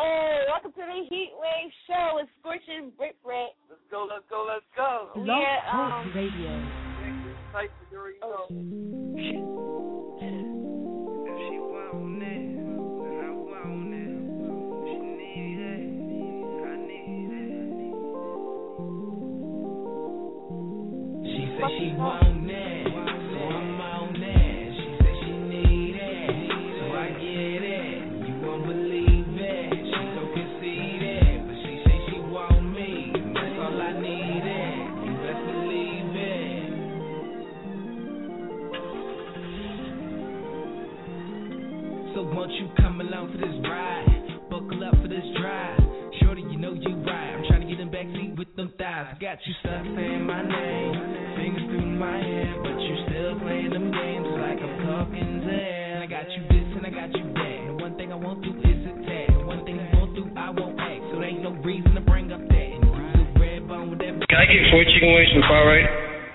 Hey, welcome to the Heat Wave Show with Scorching Brick Red. Let's go, let's go, let's go. Love Talk Radio. Type of jury, Oh. If she want it, then I want it. She need it, I need it. She said she want it, so I'm on it. She said she need it, so I get it. You won't believe it, she so conceited, but she say she want me, and that's all I needed. You best believe it. So won't you come along for this ride? Buckle up for this drive. Shorty, you know you right. I'm trying to get in backseat with them thighs. Got you stuck saying my name, fingers through my hair, but you still playing them games like I'm talking Zen. I got you this and I got you that. And one thing I won't do is attack. And one thing I won't do, I won't act. So there ain't no reason to bring up that. And use a red bone with that. Can I get 4 chicken wings from far right?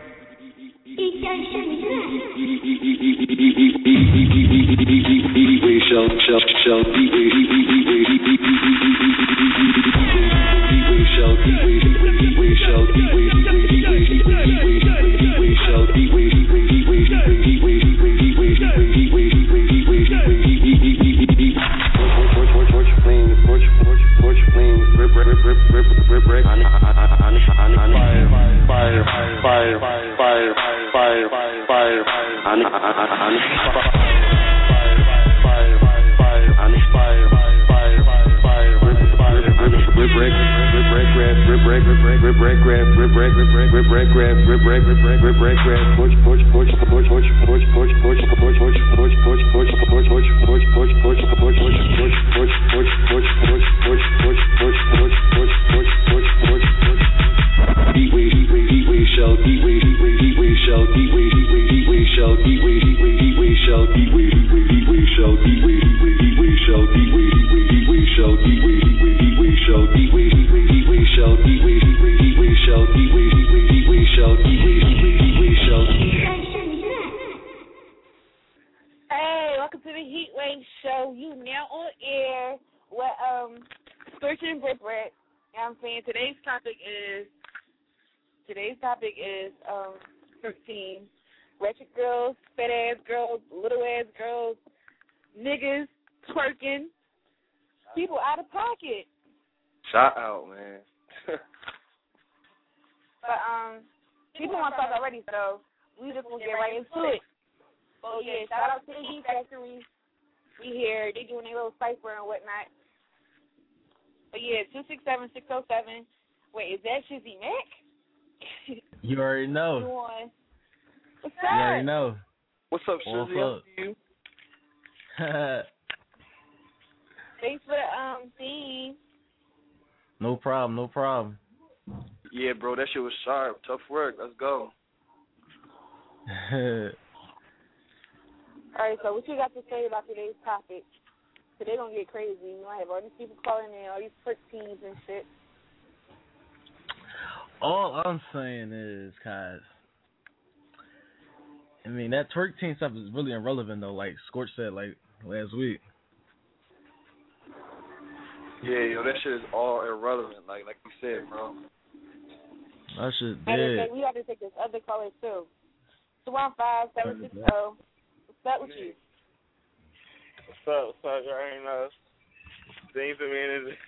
Today's topic is 13 ratchet girls, fat ass girls, little ass girls, niggas twerking, people out of pocket. Shout out, man. But people want to talk already, so we just gonna get right into it. Oh yeah, shout out to the Heat Factory. We here, they doing their little cipher and whatnot. But yeah, 267-607. Wait, is that Shizzy Mac? You already know. What's up? You already know. What's up, Shizzy? Up to you? Thanks for the theme. No problem. Yeah, bro, that shit was sharp. Tough work. Let's go. All right, so what you got to say about today's topic? Today gonna get crazy. You know, I have all these people calling in, all these 13s and shit. All I'm saying is, guys, I mean, that twerk team stuff is really irrelevant, though, like Scorch said, like, last week. Yeah, yo, that shit is all irrelevant, like you said, bro. That shit dead. We got to take this other caller, too. 215-760. What's up with you? What's up? You already know. Things that man is...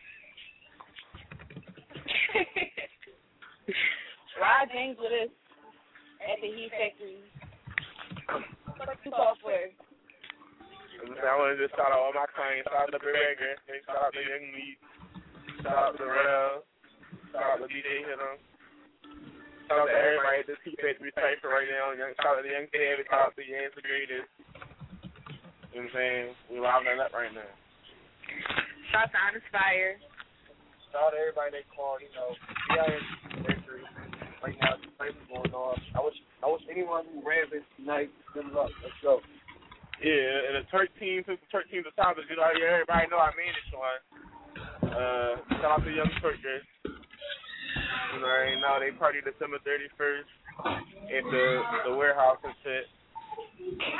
Rod James with us at the Heat Factory. What you call for? I want to just shout out all my clients. Shout out to Berger. Shout out to Young Meat. Shout out to Rel. Shout out to DJ Hittem. Shout out to everybody at this Heat Factory cipher right now. Shout out to Young David. Shout out to Yance the Greatest. You know what I'm saying? We're live on that right now. Shout out to Honest Fire. Shout out to everybody that called, you know. We out in victory. Right now, the place is going on. I wish anyone who ran this tonight, good luck. Let's go. Yeah, and the 13, since the 13's the topic, you know, everybody know I made this one. Shout out to Young Turkers. You know, right now they party December 31st at the warehouse and shit.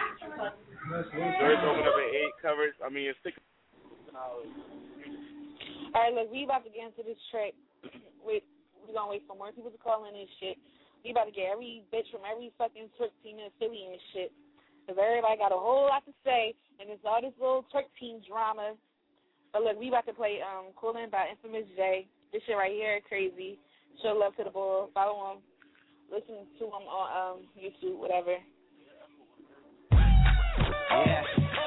Doors open up at 8, covers, it's 6. All right, look, we about to get into this track. We're going to wait for more people to call in and shit. We about to get every bitch from every fucking Turk team in Philly and shit. Because everybody got a whole lot to say, and it's all this little Turk team drama. But look, we about to play Coolin' by Infamous J. This shit right here, crazy. Show love to the boy. Follow him. Listen to him on YouTube, whatever. Yeah.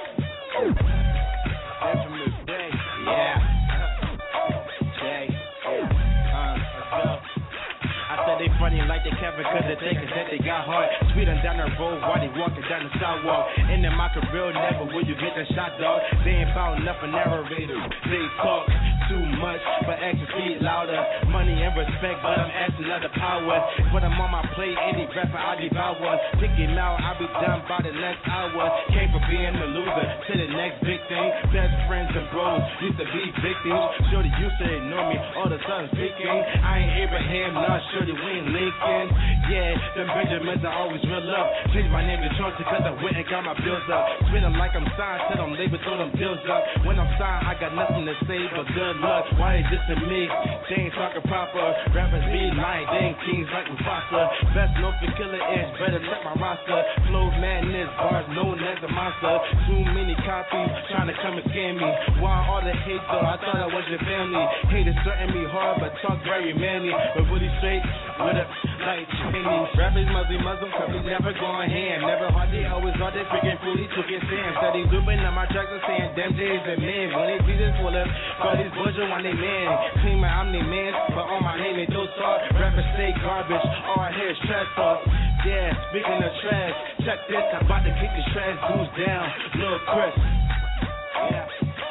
Infamous J. Yeah. J. Let's go. I said they funny like they Kevin cause they think that they got hard. Speeding down the road while they walking down the sidewalk. And in my career, never will you get that shot, dog. They ain't found nothing narrators. They talk too much, but action speak louder. Money and respect, but I'm asking other power. When I'm on my plate, any rapper I devour. Pick him out, I'll be done by the next hour. Came from being a loser to the next big thing. Best friends and bros used to be victims. Shorty used to ignore me, all the sudden speaking. I ain't Abraham, not Shorty, we ain't Lincoln. Yeah, them Benjamins are always real up. Changed my name to Chauncey cause I went and got my bills up. Spinning like I'm signed, tell them labor, throw them bills up. When I'm signed, I got nothing to say but good luck. Why they dissing me? They ain't talking proper. Rappers be lying, they ain't kings like Mufasa. Best known for killer is better check my roster. Flow madness, bars known as a monster. Too many copies trying to come and scam me. Why all the hate though? I thought I was your family. Haters threaten me hard but talk very manly. But really straight with a like Chinese. Rappers must be Muslim cause we never going ham. Never hard, they always got that freaking food. He took his Sam. Said he looping on my tracks and saying damn J's and men. When they see this full of all these bullshit on they man. Clean my I'm they man, but on my name they do talk. Rappers say garbage, all I hear is trash talk. Yeah, speaking of trash, check this, I'm about to kick the trash dudes down. Lil' Chris. Yeah.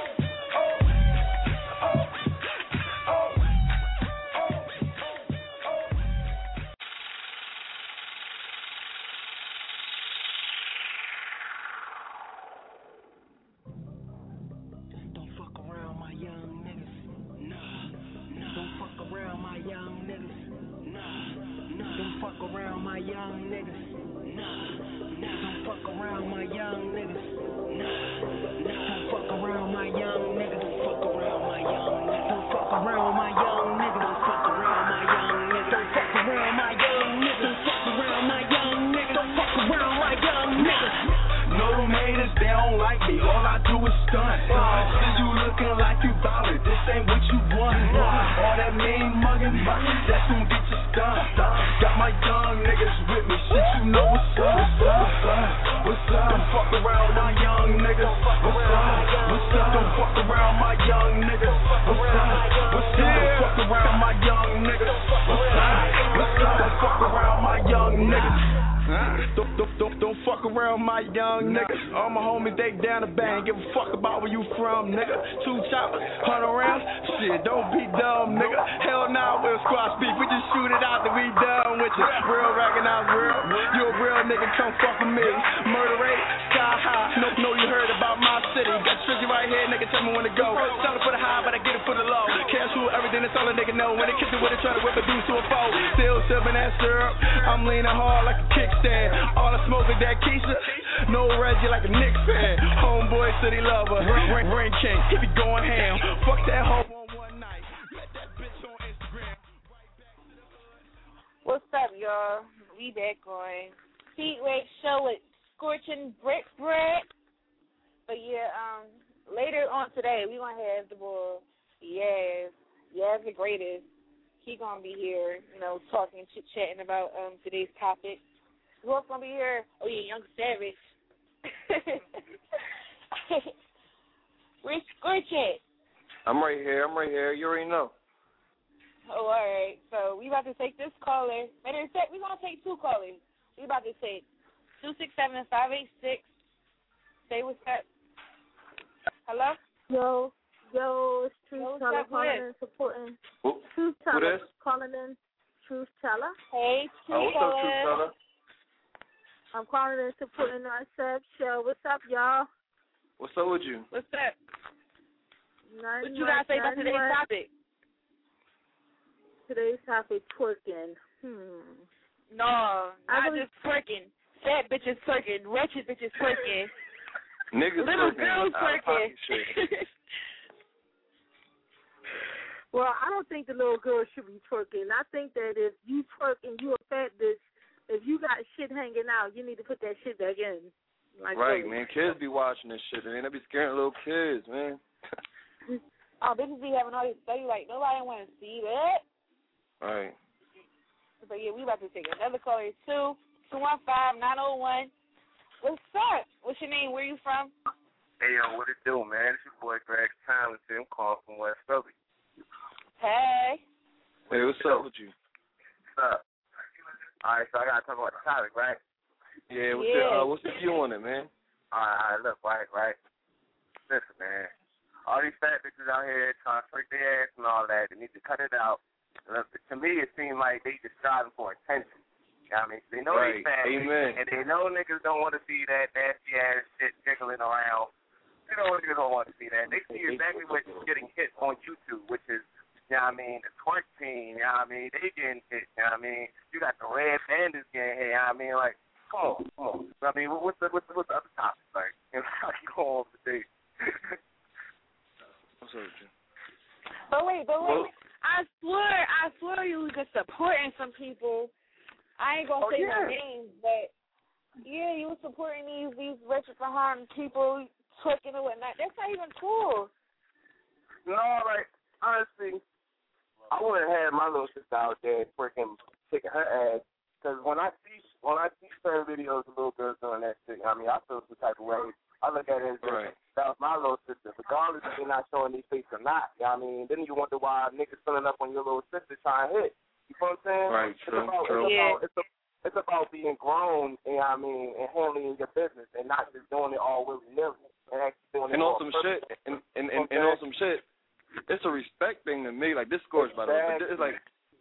Around my young niggas, don't fuck around my young niggas, don't fuck around my young niggas, don't fuck around my young niggas, don't fuck around my young niggas, don't fuck around my young niggas, don't fuck around my young niggas, don't fuck around my young niggas, don't fuck around my young niggas. No them haters, they don't like me, all I do is stunt. See you looking like you bout it, this ain't what you want. All that mean mugging, that's gonna get you stunned. Got my young niggas with me, shit you know what's up. What's up? Don't fuck around my young niggas. What's up? What's up? Don't fuck around my young niggas. What's up? What's up? Don't fuck around my young niggas. What's up? What's up? Don't fuck around my young niggas. Don't fuck around my young niggas. All my homies, they down the bang. Give a fuck about where you from, nigga. 2 choppers, 100 rounds. Shit, don't be dumb, nigga. Hell nah, we'll squash beef. We just shoot it out, then we done with you. Real recognize real. You a real nigga, come fuck with me. Murder rate, sky high. No, you heard about my city. Got tricky right here, nigga. Tell me when to go. Selling for the high, but I get it for the low. Cash rule everything, that's all a nigga know. When they kiss it with it, try to whip a deuce to a foe. Still sipping that syrup. I'm leaning hard like a kickstand. All I smoke is that Keisha. No Reggie like a Knicks fan. Homeboy city lover. Ring king. He be going ham. Fuck that hoe on one night. Let that bitch on Instagram. What's up, y'all? We back on Heatwave Show with Scorching Brick Bread. But yeah, later on today, we gonna have the boy Yaz the greatest. He gonna be here, talking, chit-chatting about today's topic. Who else gonna be here? Oh yeah, Young Savage. Where's Scorch at? I'm right here. You already know. Oh, all right. So we about to take this caller. Matter of fact, we gonna take 2 callers. We about to take 267-586. Say what's up. Hello. Yo, it's Truth Teller calling in, supporting. Truth Teller calling in. Truth Teller. Hey, Truth Teller. What's up, Truth Teller? I'm calling in, supporting our sub show. What's up, y'all? What's up with you? What's up? What you gotta say about today's topic? Today's topic, twerking. No, not just twerking. Fat bitches twerking. Wretched bitches twerking. Niggas Little twerking. girls twerking. Well, I don't think the little girl should be twerking. I think that if you twerk and you a fat bitch, if you got shit hanging out, you need to put that shit back in. Like right, really. Man. Kids be watching this shit, man. They be scaring little kids, man. Oh, bitches be having all this study like nobody want to see that. Right. But yeah, we about to take another caller too. 215-901. What's up? What's your name? Where you from? Hey yo, what it do, man? It's your boy Greg Talented. I'm calling from West Philly. Hey. Hey, what's up with you? What's up? All right, so I gotta talk about the topic, right? Yeah. What's the view on it, man? All right, look, right. Listen, man. All these fat bitches out here trying to freak their ass and all that, they need to cut it out. Look, to me, it seems like they just striving for attention. You know what I mean? They know they fat, and they know niggas don't want to see that nasty ass shit jiggling around. They know niggas don't want to see that. They see exactly what's getting hit on YouTube, which is, you know what I mean, the twerk team, you know what I mean, they getting hit, you know what I mean? You got the red bandits getting hit, you know what I mean? Like, come on. I mean, what's the other topic? Like, you know, how you go on with the date? What's up with you? But wait. I swear you was just supporting some people. I ain't gonna say no names, but yeah, you was supporting these wretched behind people twerking and whatnot. That's not even cool. No, like, honestly, I wouldn't have my little sister out there twerking, kicking her ass. Because when I see certain videos of little girls doing that shit, I mean, I feel some type of way. I look at it as that was my little sister, regardless if they're not showing these face or not. You know what I mean? Then you wonder why niggas filling up on your little sister trying to hit. You know what I'm saying? Right, true. It's about being grown, you know what I mean, and handling your business and not just doing it all willy-nilly. And actually doing it on some shit. And on some shit, it's a respect thing to me. Like, this scores, by the way. But it's like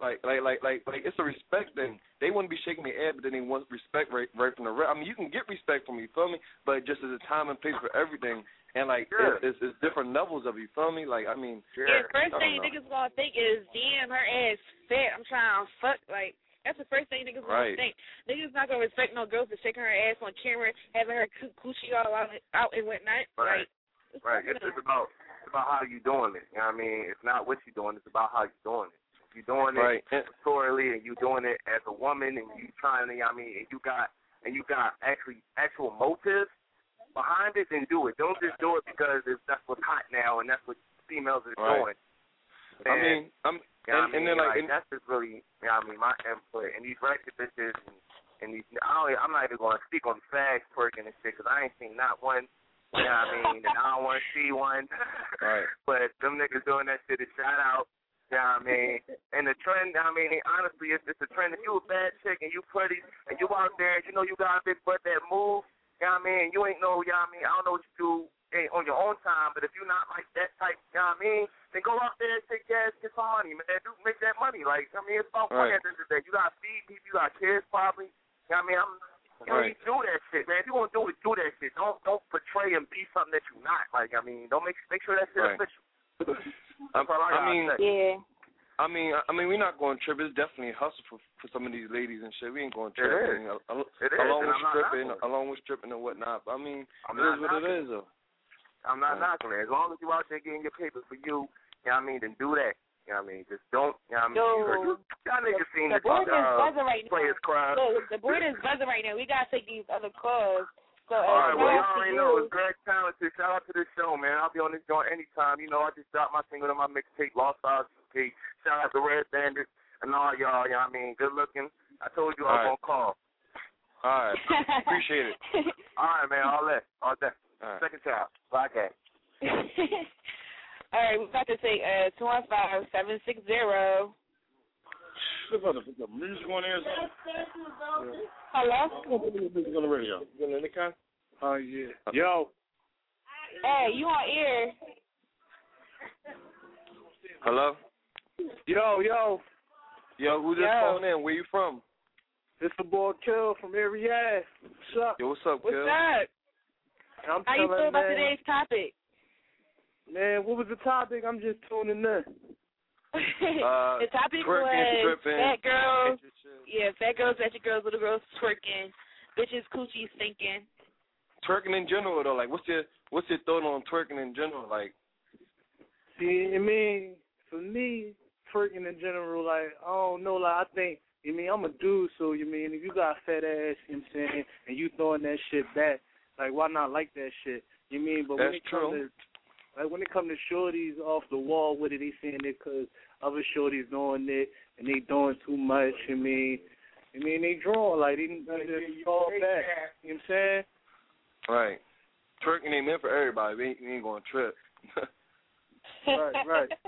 it's a respect thing. They wouldn't be shaking their head, but then they want respect right from the rep. I mean, you can get respect from me, you feel me? But just as a time and place for everything. And, like, it's different levels of it, you feel me? Like, I mean, first thing niggas gonna think is, damn, her ass fat. I'm trying to fuck. Like, that's the first thing niggas gonna think. Niggas not gonna respect no girl for shaking her ass on camera, having her coochie all out and whatnot. Right. It's about how you doing it. You know what I mean? It's not what you doing. It's about how you doing it. If you doing it purely and you doing it as a woman and you trying to, you know what I mean, and you got actual motives behind it, then do it. Don't just do it because that's what's hot now and that's what females are doing. And, that's just really, you know what I mean, my input. And these ratchet bitches and these, I'm not even going to speak on the fags twerking and shit because I ain't seen not one. You know what I mean? And I don't want to see one. Right. But them niggas doing that shit is shout out. You know what I mean? And the trend, I mean, honestly, it's a trend. If you a bad chick and you pretty and you out there and you know you got a big butt that move, you know what I mean? You ain't know, you know what I mean? I don't know what you do on your own time, but if you're not like that type, you know what I mean? Then go out there and take gas, get some money, man. Do make that money. Like, I mean, it's about money at the end of the day. You got to feed people, you got kids probably. You know what I mean? You do that shit, man. If you want to do it, do that shit. Don't portray and be something that you're not. Like, I mean, don't make sure that shit official. I mean, we're not going to trip. It's definitely a hustle for some of these ladies and shit. We ain't going to trip. Along with stripping and whatnot. But, I mean, it is what it is, though. I'm not knocking it. As long as you out there getting your papers for you, you know what I mean, then do that. You know what I mean? Just don't, you know what I mean? Y'all niggas seen the board is buzzing right now. Players cry. The board is buzzing right now. We got to take these other calls. So, all right, well, you already know it's Greg Talented. Shout out to this show, man. I'll be on this joint anytime. You know, I just dropped my single on my mixtape, Lost Stars GP. Shout out to Red Bandit and all y'all, you know what I mean? Good looking. I told you I was going to call. All right. Appreciate it. All right, man. All that. All right. Second child. Podcast. All right, we're about to take 215-760. The music on there. Hello? Music on the radio. You on any kind? Oh, yeah. Yo. Hey, you on air. Hello? Yo, who's this calling in? Where you from? It's the boy Kill from Ariad. What's up? Yo, what's up, Kill? What's up? How you feel about today's topic? Man, what was the topic? I'm just tuning in. The topic was fat girls. Yeah, fat girls, ratchet girls, little girls twerking, bitches coochie stinking. Twerking in general, though, like, what's your thought on twerking in general? Like, see, I mean, for me, twerking in general, like, I don't know, like, I think, you mean, I'm a dude, so, you mean, if you got a fat ass, you know what I'm saying, and you throwing that shit back, like, why not like that shit? You mean, but when it comes to, like, when it comes to shorties off the wall with it, they saying it because other shorties doing it, and they doing too much, you mean, they drawing, like, they fall back, you know what I'm saying? Right. Twerking ain't meant for everybody. We ain't going to trip. Right.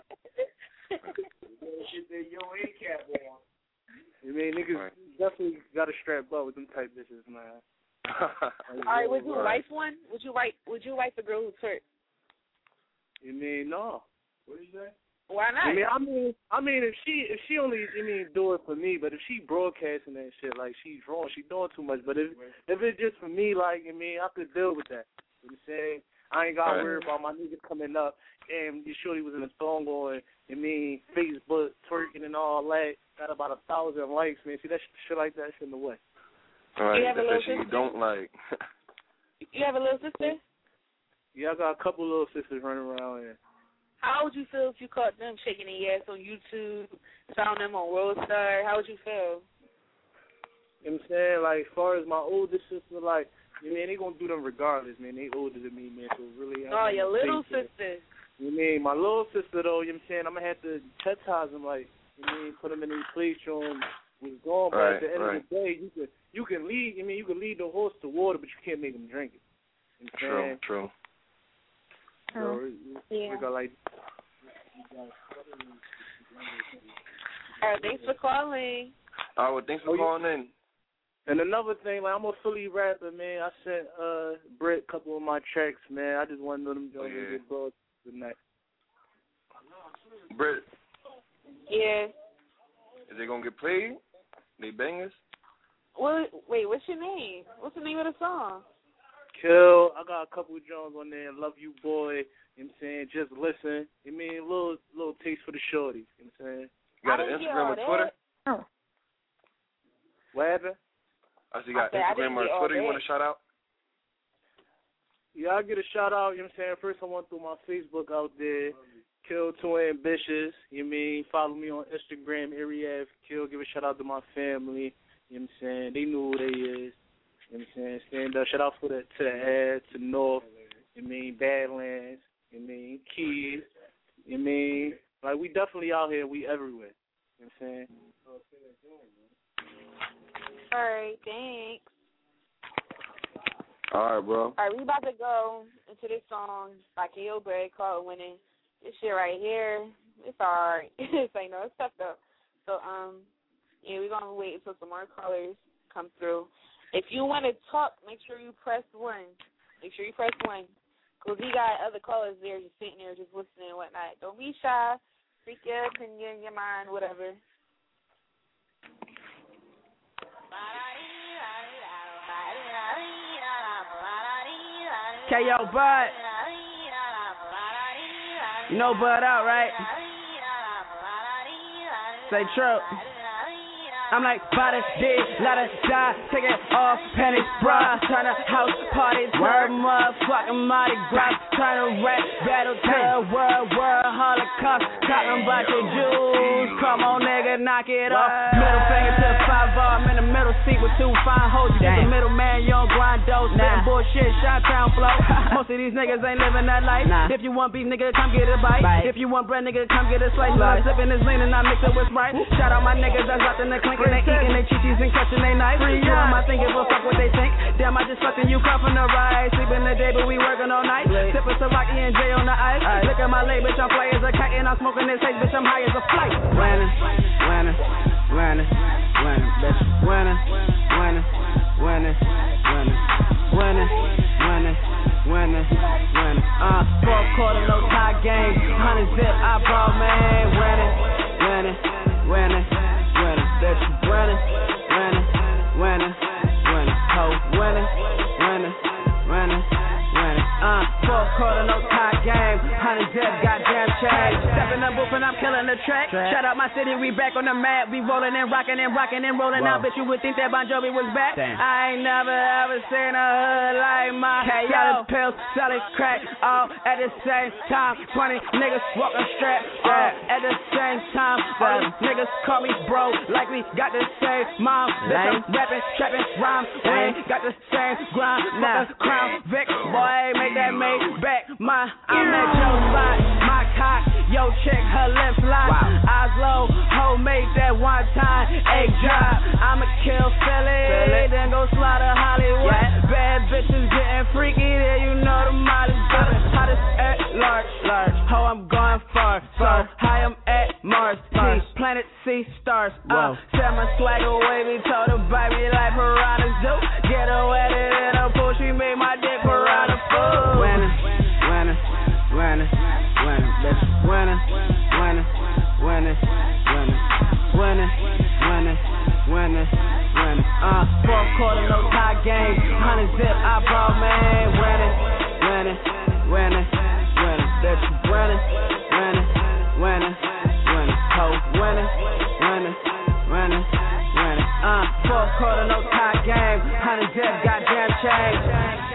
You mean, niggas definitely got to strap up with them type bitches, man. All right, would you wife one? Would you wife the girl who twerk? You mean, no. What did you say? Why not? I mean, if she only, do it for me, but if she broadcasting that shit, like, she doing too much. But if it's just for me, like, I could deal with that. You know what I'm saying? I ain't got to worry about my niggas coming up, and this shorty was in a song going, Facebook, twerking and all that, got about 1,000 likes, man. See, that shit like that shit in the way. All right, you have a little sister? You don't like. You have a little sister? Yeah, I got a couple little sisters running around here. How would you feel if you caught them shaking their ass on YouTube, found them on Roadstar? How would you feel? You know what I'm saying? Like, as far as my older sister, like, they gonna do them regardless, man. They older than me, man, so really. Oh, your little sister. My little sister, though, you know what I'm saying? I'm gonna have to chastise them, like, put them in their place, show them what's going. But at the end of the day, you can lead. You can lead the horse to water, but you can't make them drink it. You know what I'm saying? True. So we got like. All right, thanks for calling. All right, well, thanks for calling in. And another thing, like, I'm a Philly rapper, man. I sent Brett a couple of my tracks, man. I just wanted them to get brought tonight. Brett. Yeah. Is they gonna get played? They bangers? Well, wait, what's your name? What's the name of the song? Kill. I got a couple of Jones on there. Love you, boy. You know what I'm saying? Just listen. A little taste for the shorties. You know what I'm saying? You got an Instagram or Twitter? Oh. What happened? So you got Instagram or Twitter you want to shout out? Yeah, I'll get a shout out. You know what I'm saying? First, I went through my Facebook out there. Kill Too Ambitious. Follow me on Instagram, Ariaf Kill. Give a shout out to my family. You know what I'm saying? They know who they is. You know what I'm saying? Stand up. Shout out to the Ad, to North. Badlands. Keys. Like, we definitely out here. We everywhere. You know what I'm saying? All right, thanks. All right, bro. All right, we about to go into this song by K.O. Bray called Winning. This shit right here, it's all right. It's tough though. So, we're going to wait until some more callers come through. If you want to talk, make sure you press 1. Because we got other callers there just sitting there just listening and whatnot. Don't be shy. Speak your opinion, your mind, whatever. K.O. Bud. You know Bud out, right? Say true. I'm like, body, dig, let us die, take it off, pennies, bruh. Turn to house parties, word, motherfucking Mardi Gras. Turn to rap, battle to the world, holocaust. Talking about your Jews, come on, nigga, knock it off. Middle finger to the 5 I'm in the middle seat with 2 fine hoes. You get the middle man, you don't grind those. Spitting bullshit, Chi-Town flow. Most of these niggas ain't living that life. If you want beef, nigga, come get a bite. If you want bread, nigga, come get a slice. I'm sipping this lean and I mix it with Sprite. Shout out my niggas that's out in the clink. They eating they chichis and catching they knife. I think give a fuck what they think. Damn, I just fucking you come from the right. Sleeping the day, but we working all night. Sipping Siraki and J on the ice. Look at my leg, bitch, I'm fly as a kite and I'm smoking this haze, bitch, I'm high as a flight. Winning, winning, winning, winning, bitch, winning, winning, winning, winning, winning, winning, winning, winning. Fourth quarter, no tie game. 100 zip, I ball, man, winning, winning, winning. That you winning, winning, winning, winning, ho, winning, winning, winning, winning. Fourth quarter, no tie game. 100 zip, goddamn change. Stepping up, booth and I'm killing the track. Shout out my city, we back on the map. We rolling and rocking and rocking and rolling out. Bet you would think that Bon Jovi was back. I ain't never ever seen a hood like my K.O. Pills, selling crack, all at the same time. 20 niggas walking strapped, all at the same time. All these niggas call me bro, like we got the same mom. Bitch, I'm rapping, trapping, rhyme, we ain't got the same grind. Now, Crown Vic, boy, make that make back. I'm at your spot, my cock, yo chick, her lips locked. Eyes low, ho, make that one time, egg drop. I'ma kill Philly, then go slaughter Hollywood. Bad bitches getting freaky, there you know the Molly's good. Hottest at large, ho, I'm going far. So high, I'm at Mars, planet C, stars. Set my swag away, we told her bite me like piranhas do. Get her wet in a pool, she made my dick piranha food. Winner, bitch, winner. Fourth quarter, no tie game, 100 zip, I ball, man. Winning, bitch, winning. Ho, winning. Fourth quarter, no tie game, 100 zip, goddamn change.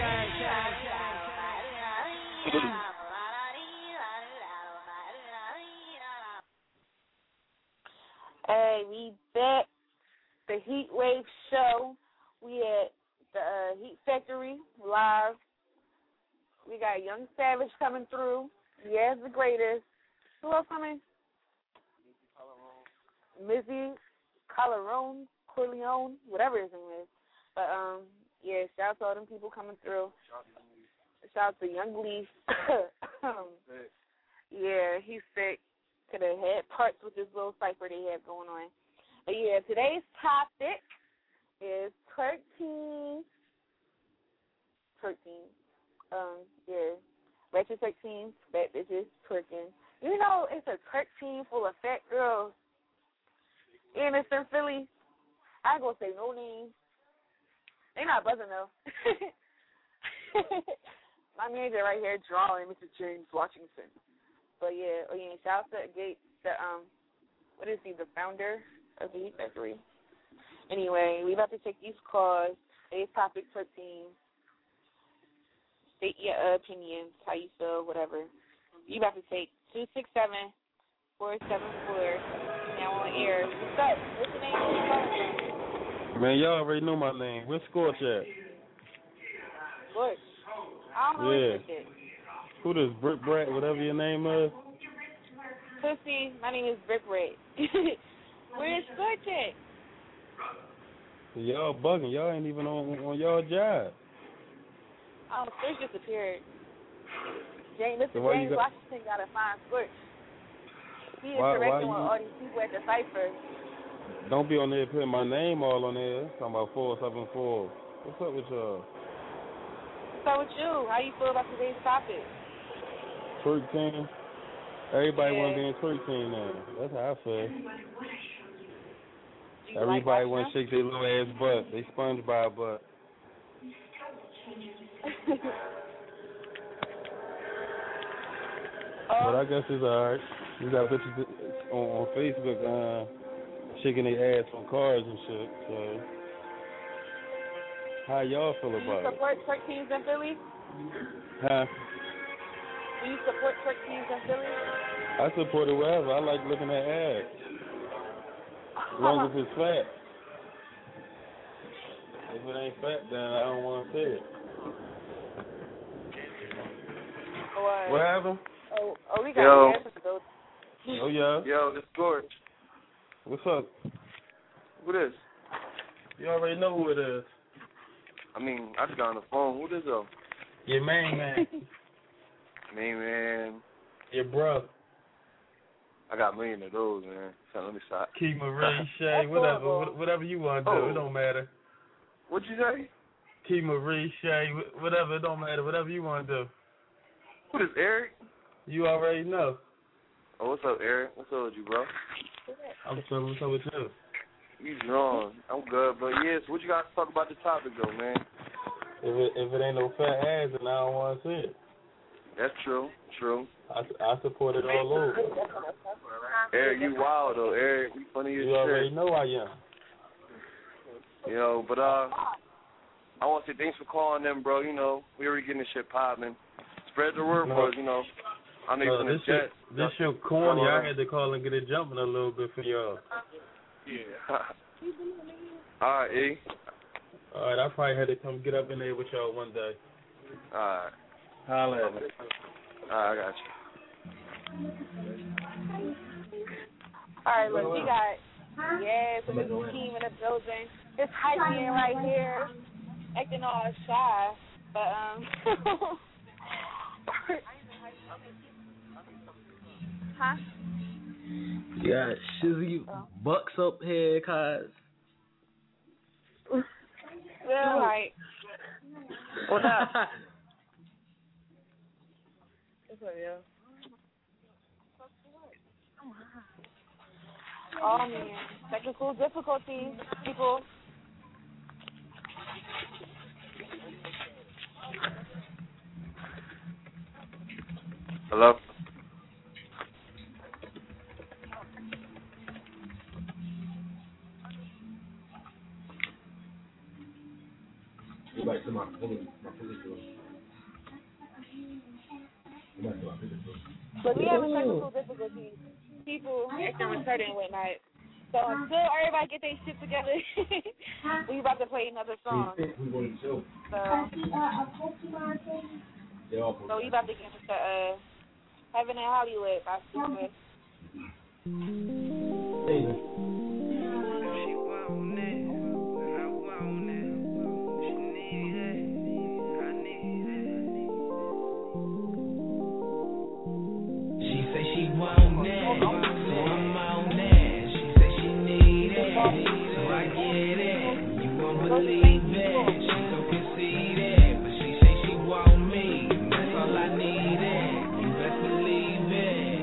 Hey, we back. The Heat Wave Show. We at the Heat Factory live. We got Young Savage coming through. Yes, the greatest. Who else coming? Mizzy Corleone, whatever his name is. But yeah, shout out to all them people coming through. Shout out to Young Leaf. Yeah, he's sick to the head parts with this little cipher they have going on. But yeah, today's topic is twerking. Yeah, ratchet 13, fat bitches twerking. You know, it's a twerk team full of fat girls. And it's in Philly. I ain't gonna say no names. They not buzzing though. My manager right here drawing Mr. James Washington. But yeah, shout out to Gates, what is he, the founder of the Heat Factory. Anyway, we about to take these calls. Today's topic 13. State your opinions, how you feel, whatever. You about to take 267-474. Now on air. What's up? What's your name? Man, y'all already know my name. Where's Scorch at? Scorch? I don't know this shit. Who this, Brick Brat, whatever your name is? Pussy, my name is Brick Rat. Where's Scorch at? Y'all bugging. Y'all ain't even on y'all job. Oh, Scorch disappeared. James Washington got to find Scorch. He is correcting with all these people at the cipher. Don't be on there putting my name all on there. Talking about 474. What's up with y'all? What's up with you? How you feel about today's topic? Twerk team. Everybody want to be in twerk team now. That's how I feel. Everybody want to shake their little ass butt. They SpongeBob butt. But I guess it's alright. You got pictures on Facebook shaking their ass on cars and shit. So, how y'all feel about it? Do you support twerk teams in Philly? Huh? Do you support twerk teams in Philly? I support it wherever. I like looking at ass. As long as it's fat. If it ain't fat, then I don't want to see it. What happened? Oh, we got answers to go. Oh, yeah. Yo, this is George. What's up? Who this? You already know who it is. I mean, I just got on the phone. Who this though? Your main man. Main man. Your bro. I got a million of those, man. So let me stop. Key Marie, Shay, whatever you want to do. It don't matter. What'd you say? Key Marie, Shay, whatever. It don't matter. Whatever you want to do. Who this, Eric? You already know. Oh, what's up, Eric? What's up with you, bro? I'm chilling. What's up with you? You wrong. I'm good, but yes, what you got to talk about the topic, though, man? If it ain't no fat ass, then I don't want to see it. That's true. True. I support it all over. Eric, you wild, though. Eric, you funny as shit. You already know I am. You know, but I want to say thanks for calling them, bro. You know, we already getting this shit popping. Spread the word for us, you know. I'm even this shit, this shit corny. I had to call and get it jumping a little bit for y'all. Yeah. All right, E. All right, I probably had to come get up in there with y'all one day. All right. Holla at me. All right, I got you. All right, look, we got so Mrs. Keem in the building. It's hyping right here, acting all shy, but huh? You got Shizzy Bucks up here, cuz. Yeah, right. What up? What's up, yo? Oh, man. Technical difficulties, people. Hello? Back to my police But we have technical difficulties. People acting retarded and whatnot. So until everybody get their shit together, we about to play another song. So we about to get into Heaven in Hollywood by Super. Believe it, she so conceited, but she say she want me, that's all I needed, you best believe it.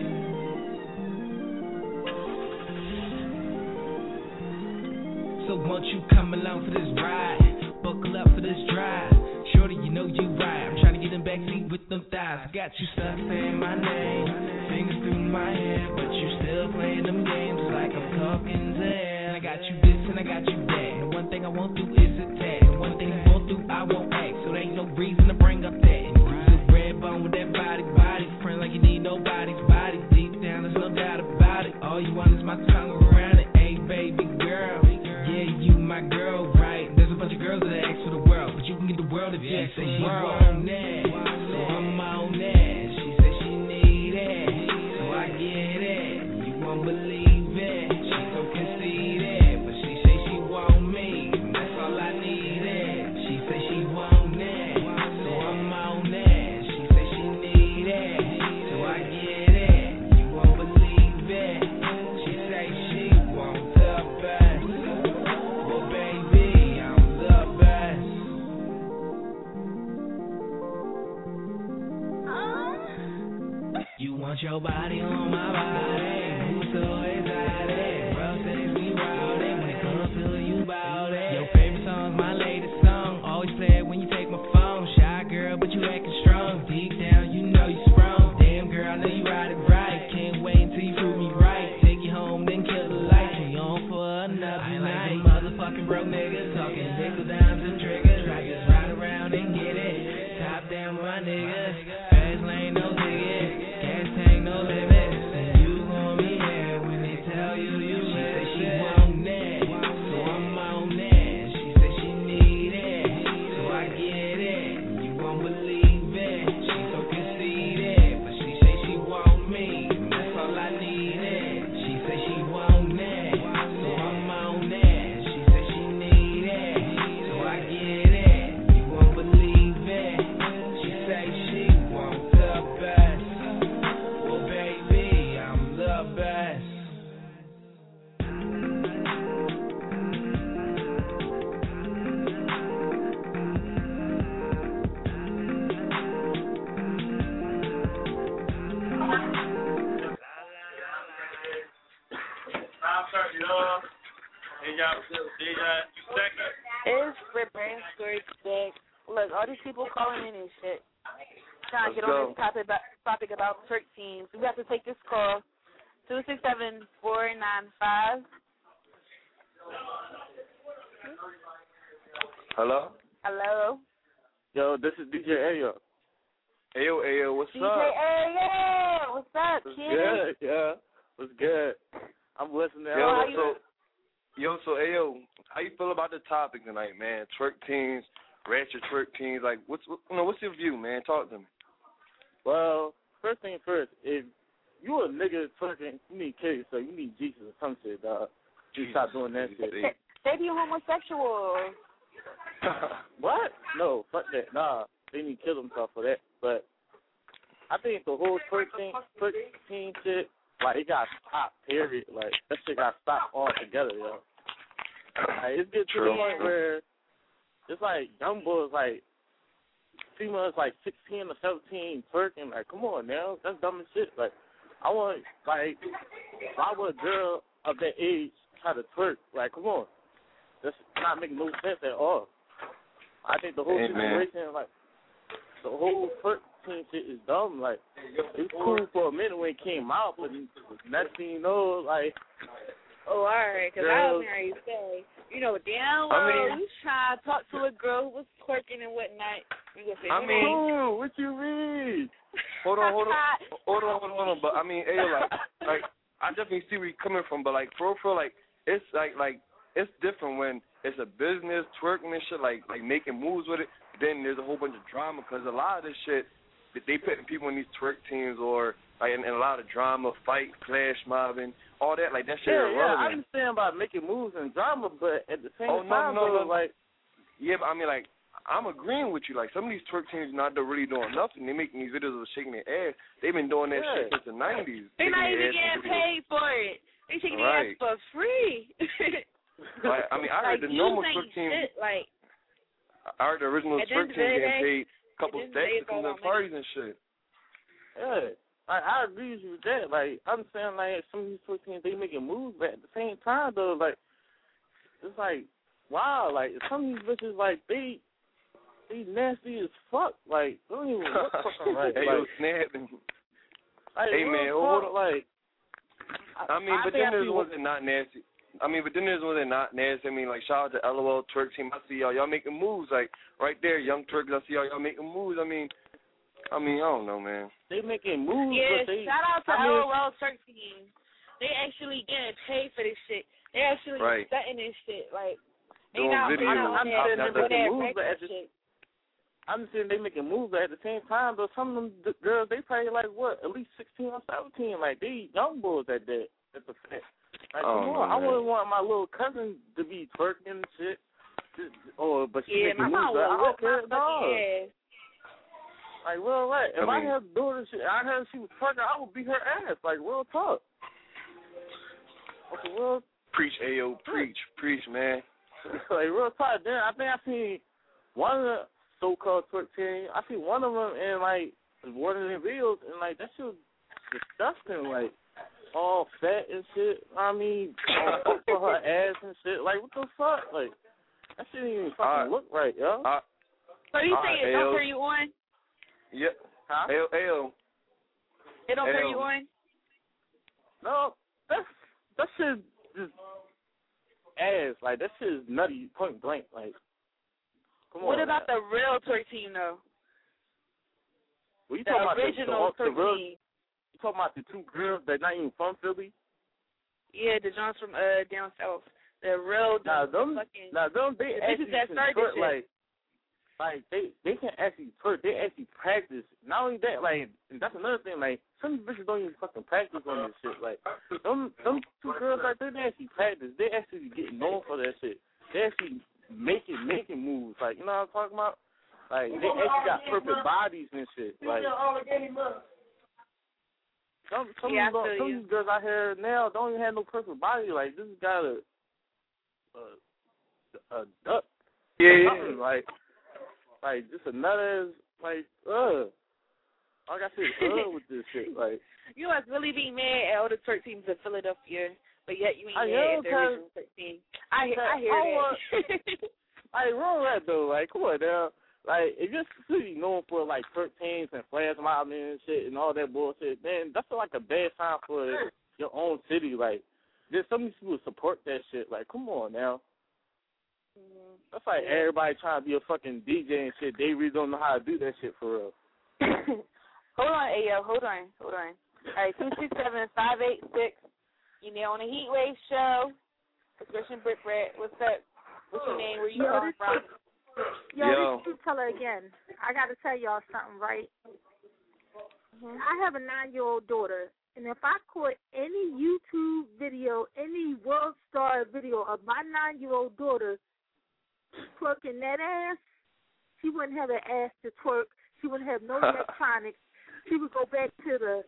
So won't you come along for this ride, buckle up for this drive, shorty you know you right, I'm trying to get in backseat with them thighs, got you stuck saying my name, fingers through my hair, but you still playing them games like I'm talking Zen, I got you this and I got you that, and one thing I won't do is attack, and one thing you won't do I won't act, so there ain't no reason to bring up that, and you a red bone with that body, friend like you need nobody's body, deep down there's no doubt about it, all you want is my tongue around it, hey baby girl, yeah you my girl, right, there's a bunch of girls that ask for the world, but you can get the world if you ask for the world, so I'm on that, she said she need it, so I get it, you won't believe it, she's so conceited, but she say she want me, that's all I needed, she say she want it, so I'm on that, she say she need it, so I get it, you won't believe it, she say she want the best, well baby, I'm the best. You want your body on my body, who's so excited, bro says we rowdy, when it comes to you bout it, your favorite song's my latest song, always play it when you take my phone, shy girl but you acting strong, deep down you know you sprung, damn girl I know you ride it right, can't wait until you prove me right, take you home then kill the lights, you on for another night, motherfucking broke niggas, talking nickel dimes and triggers, I just ride around and get it, top down my niggas, fast lane no ticket, gas tank no limits, and you gon' be here when they tell you you she say she want it, so I'm on it, she say she need it, so I get it, you won't believe it, she so conceited, but she say she want me, that's all I needed, she say she want it, so I'm on it, she say she need it, so I get it, you won't believe it, she say she want the best, well baby, I'm the best. It's Ripper and Squirt Stick. Look, all these people calling in and shit, trying to get on this topic about Turk teams. We have to take this call, 267-495. Hello? Hello? Yo, this is DJ Ayo. Ayo, what's DJ up? Ayo! What's up, What's kid? good? Yeah. What's good? I'm listening. So Ayo, how you feel about the topic tonight, man? Twerk teams, ratchet twerk teams. Like, what's your view, man? Talk to me. Well, first thing first, if you a nigga twerking, you need kids, so you need Jesus or some shit, dog. You stop doing that shit. They be homosexual. What? No, fuck that. Nah, they need to kill themselves for that. But I think the whole twerk team shit, like, it got stopped, period. Like, that shit got stopped altogether, yo. Like, it's getting to the point where it's like young boys, like, females like 16 or 17 twerking. Like, come on now, that's dumb as shit. Like, I want, like, why would a girl of that age try to twerk? Like, come on. That's not making no sense at all. I think the whole situation, like, the whole twerk team shit is dumb. Like, it was cool for a minute when it came out, but next thing you know, like, oh, all right, because I was going to say, you know, damn well, you try to talk to a girl who was twerking and whatnot. You gonna say, cool, what you mean? Hold on. But, I mean, hey, like, I definitely see where you're coming from, but, like, for like, it's, like, it's different when it's a business, twerking and shit, like making moves with it. Then there's a whole bunch of drama because a lot of this shit, they putting people in these twerk teams or, like, and a lot of drama, fight, clash, mobbing, all that, like, that shit irrelevant. Yeah, I understand about making moves and drama, but at the same time, like... Yeah, but I mean, like, I'm agreeing with you. Like, some of these twerk teams not really doing nothing. They making these videos of shaking their ass. They've been doing that shit since the 90s. They're not even getting paid for it. They shaking their ass for free. Like, I mean, I heard the normal twerk team... Like, I heard the original twerk team getting paid a couple stacks to come to parties and shit. Yeah. I agree with you with that. Like, I'm saying, like, some of these twerk teams, they making moves, but at the same time, though, like, it's like, wow, like, some of these bitches, like, they nasty as fuck. Like, they don't even look fucking right. Hey, like, snapping. Like, hey, man, hold on. Like, I mean, but then there's ones that not nasty. I mean, but then there's ones that not nasty. I mean, like, shout out to LOL Twerk Team. I see y'all making moves. Like, right there, Young Turks, I see y'all making moves. I mean, I don't know, man. They making moves, yeah, but they... shout out to LOL Twerk Team. They actually getting paid for this shit. They actually setting this shit. Like, they not on that shit. I'm saying they making moves, but at the same time, though, some of them girls, they probably like, what, at least 16 or 17. Like, they young boys at that. That's a fact. Like, come on, I wouldn't want my little cousin to be twerking and shit. But she making moves, but I don't care at all. Like, real right. If I had a daughter, I heard she was twerking, I would beat her ass. Like, real talk. Okay, real. Preach, Ayo, preach, man. Like, real talk. Then I think I seen one of the so-called twerk team. I see one of them in, like, one of the videos, and, like, that shit was disgusting. Like, all fat and shit. I mean, all for her ass and shit. Like, what the fuck? Like, that shit didn't even fucking look right, yo. So you saying it don't turn you on? Yep. Huh? Ayo. It don't turn you on? No, that shit just ass. Like, that shit is nutty, point blank. Like, come on. What about the real twerk team, though? Well, you the talking original about the real, team. You talking about the two girls that not even from Philly? Yeah, the Johns from down south. The real they actually that twerk, like they can actually twerk. They actually practice. Not only that, like, and that's another thing. Like, some bitches don't even fucking practice on this shit. Like, them two girls right there, they actually practice. They actually get known for that shit. They actually making moves. Like, you know what I'm talking about? Like, they actually got perfect bodies and shit. Like, some of these girls out here now don't even have no perfect body. Like, this got a duck. Yeah. Like just another, like, I got shit with this shit. Like, you must really be mad at all the twerk teams in Philadelphia, but yet you ain't mad at the original twerk team. I hear that. Like, real rap though. Like, come on now. Like, if you're city known for, like, twerk teams and flash mobbing and shit and all that bullshit, man, that's like a bad sign for your own city. Like, there's some of these people support that shit. Like, come on now. That's like everybody trying to be a fucking DJ and shit. They really don't know how to do that shit for real. Hold on, Ayo. Hold on. All right, 267-586. You're now on the Heat Wave Show. Prescription Brick Red. What's up? What's your name? Where you calling from? Yo, this is Teller again. I got to tell y'all something, right? Mm-hmm. I have a 9-year-old daughter, and if I caught any YouTube video, any World Star video of my 9-year-old daughter twerking that ass, she wouldn't have an ass to twerk. She wouldn't have no electronics. She would go back to the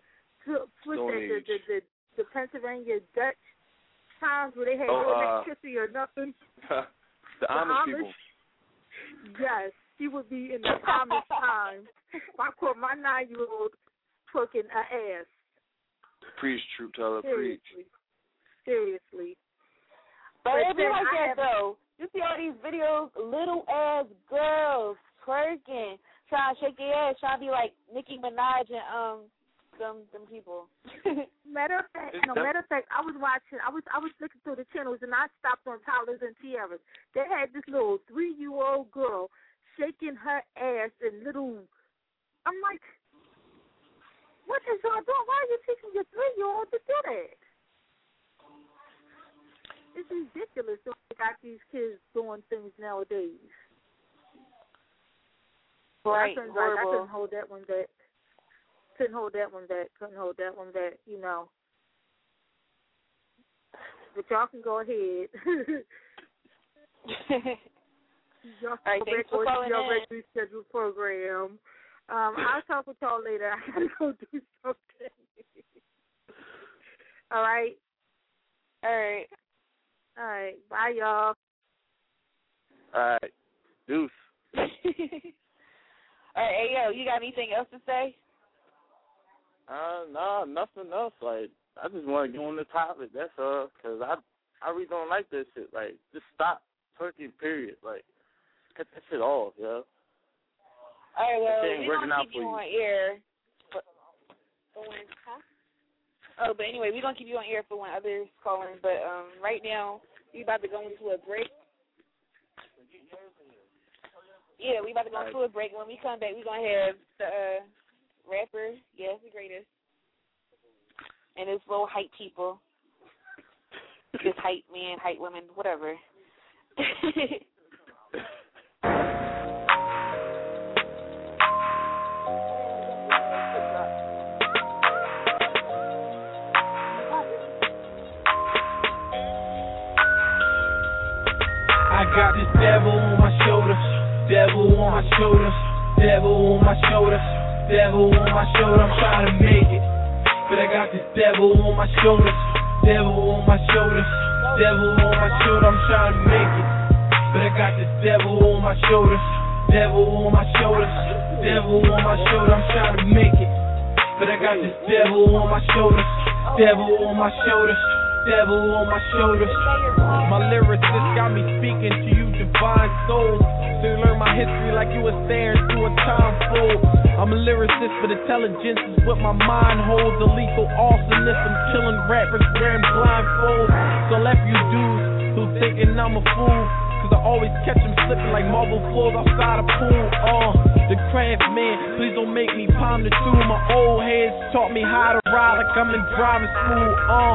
Pennsylvania Dutch times where they had no electricity or nothing. The Amish people. Yes, she would be in the Amish time. If I caught my 9-year-old twerking an ass. Preach, Troop Teller, preach. Seriously. But it be like that, though. You see all these videos, little-ass girls twerking, trying to shake their ass, trying to be like Nicki Minaj and them people. Matter of fact, I was looking through the channels and I stopped on Tyler's and Tiara's. They had this little 3-year-old girl shaking her ass and little. I'm like, what is y'all doing? Why are you teaching your 3-year-old to do that? It's ridiculous that we got these kids doing things nowadays. Right, I couldn't hold that one back. Couldn't hold that one back, you know. But y'all can go ahead. Y'all can go back on your regularly scheduled program. I'll talk with y'all later. I gotta go do something. All right? All right. Bye, y'all. All right. Deuce. All right, hey, yo, you got anything else to say? No, nothing else. Like, I just want to get on the topic. That's all. Because I really don't like that shit. Like, just stop twerking, period. Like, cut that shit off, yo. All right, well, we're going to keep you on air. But anyway, we're going to keep you on air for when others call in. But right now, we about to go into a break. Yeah, we about to go into a break. When we come back, we're going to have the rapper, yes, the greatest, and his little hype people. Just hype men, hype women, whatever. I got this devil on my shoulders, devil on my shoulders, devil on my shoulders, devil on my shoulder. I'm trying to make it, but I got this devil on my shoulders, devil on my shoulders, devil on my shoulder. I'm trying to make it, but I got this devil on my shoulders, devil on my shoulders, devil on my shoulder. I'm trying to make it, but I got this devil on my shoulders, devil on my shoulders. Devil on my shoulders. My lyricist got me speaking to you, divine souls. So you learn my history like you were staring through a time fool. I'm a lyricist, but intelligence is what my mind holds. A lethal awesomeness. I'm killing rappers wearing blindfolds. So left you dudes who thinking I'm a fool, cause I always catch them slipping like marble floors outside a pool. The craft man, please don't make me palm the tool. My old heads taught me how to ride like I'm in driving school.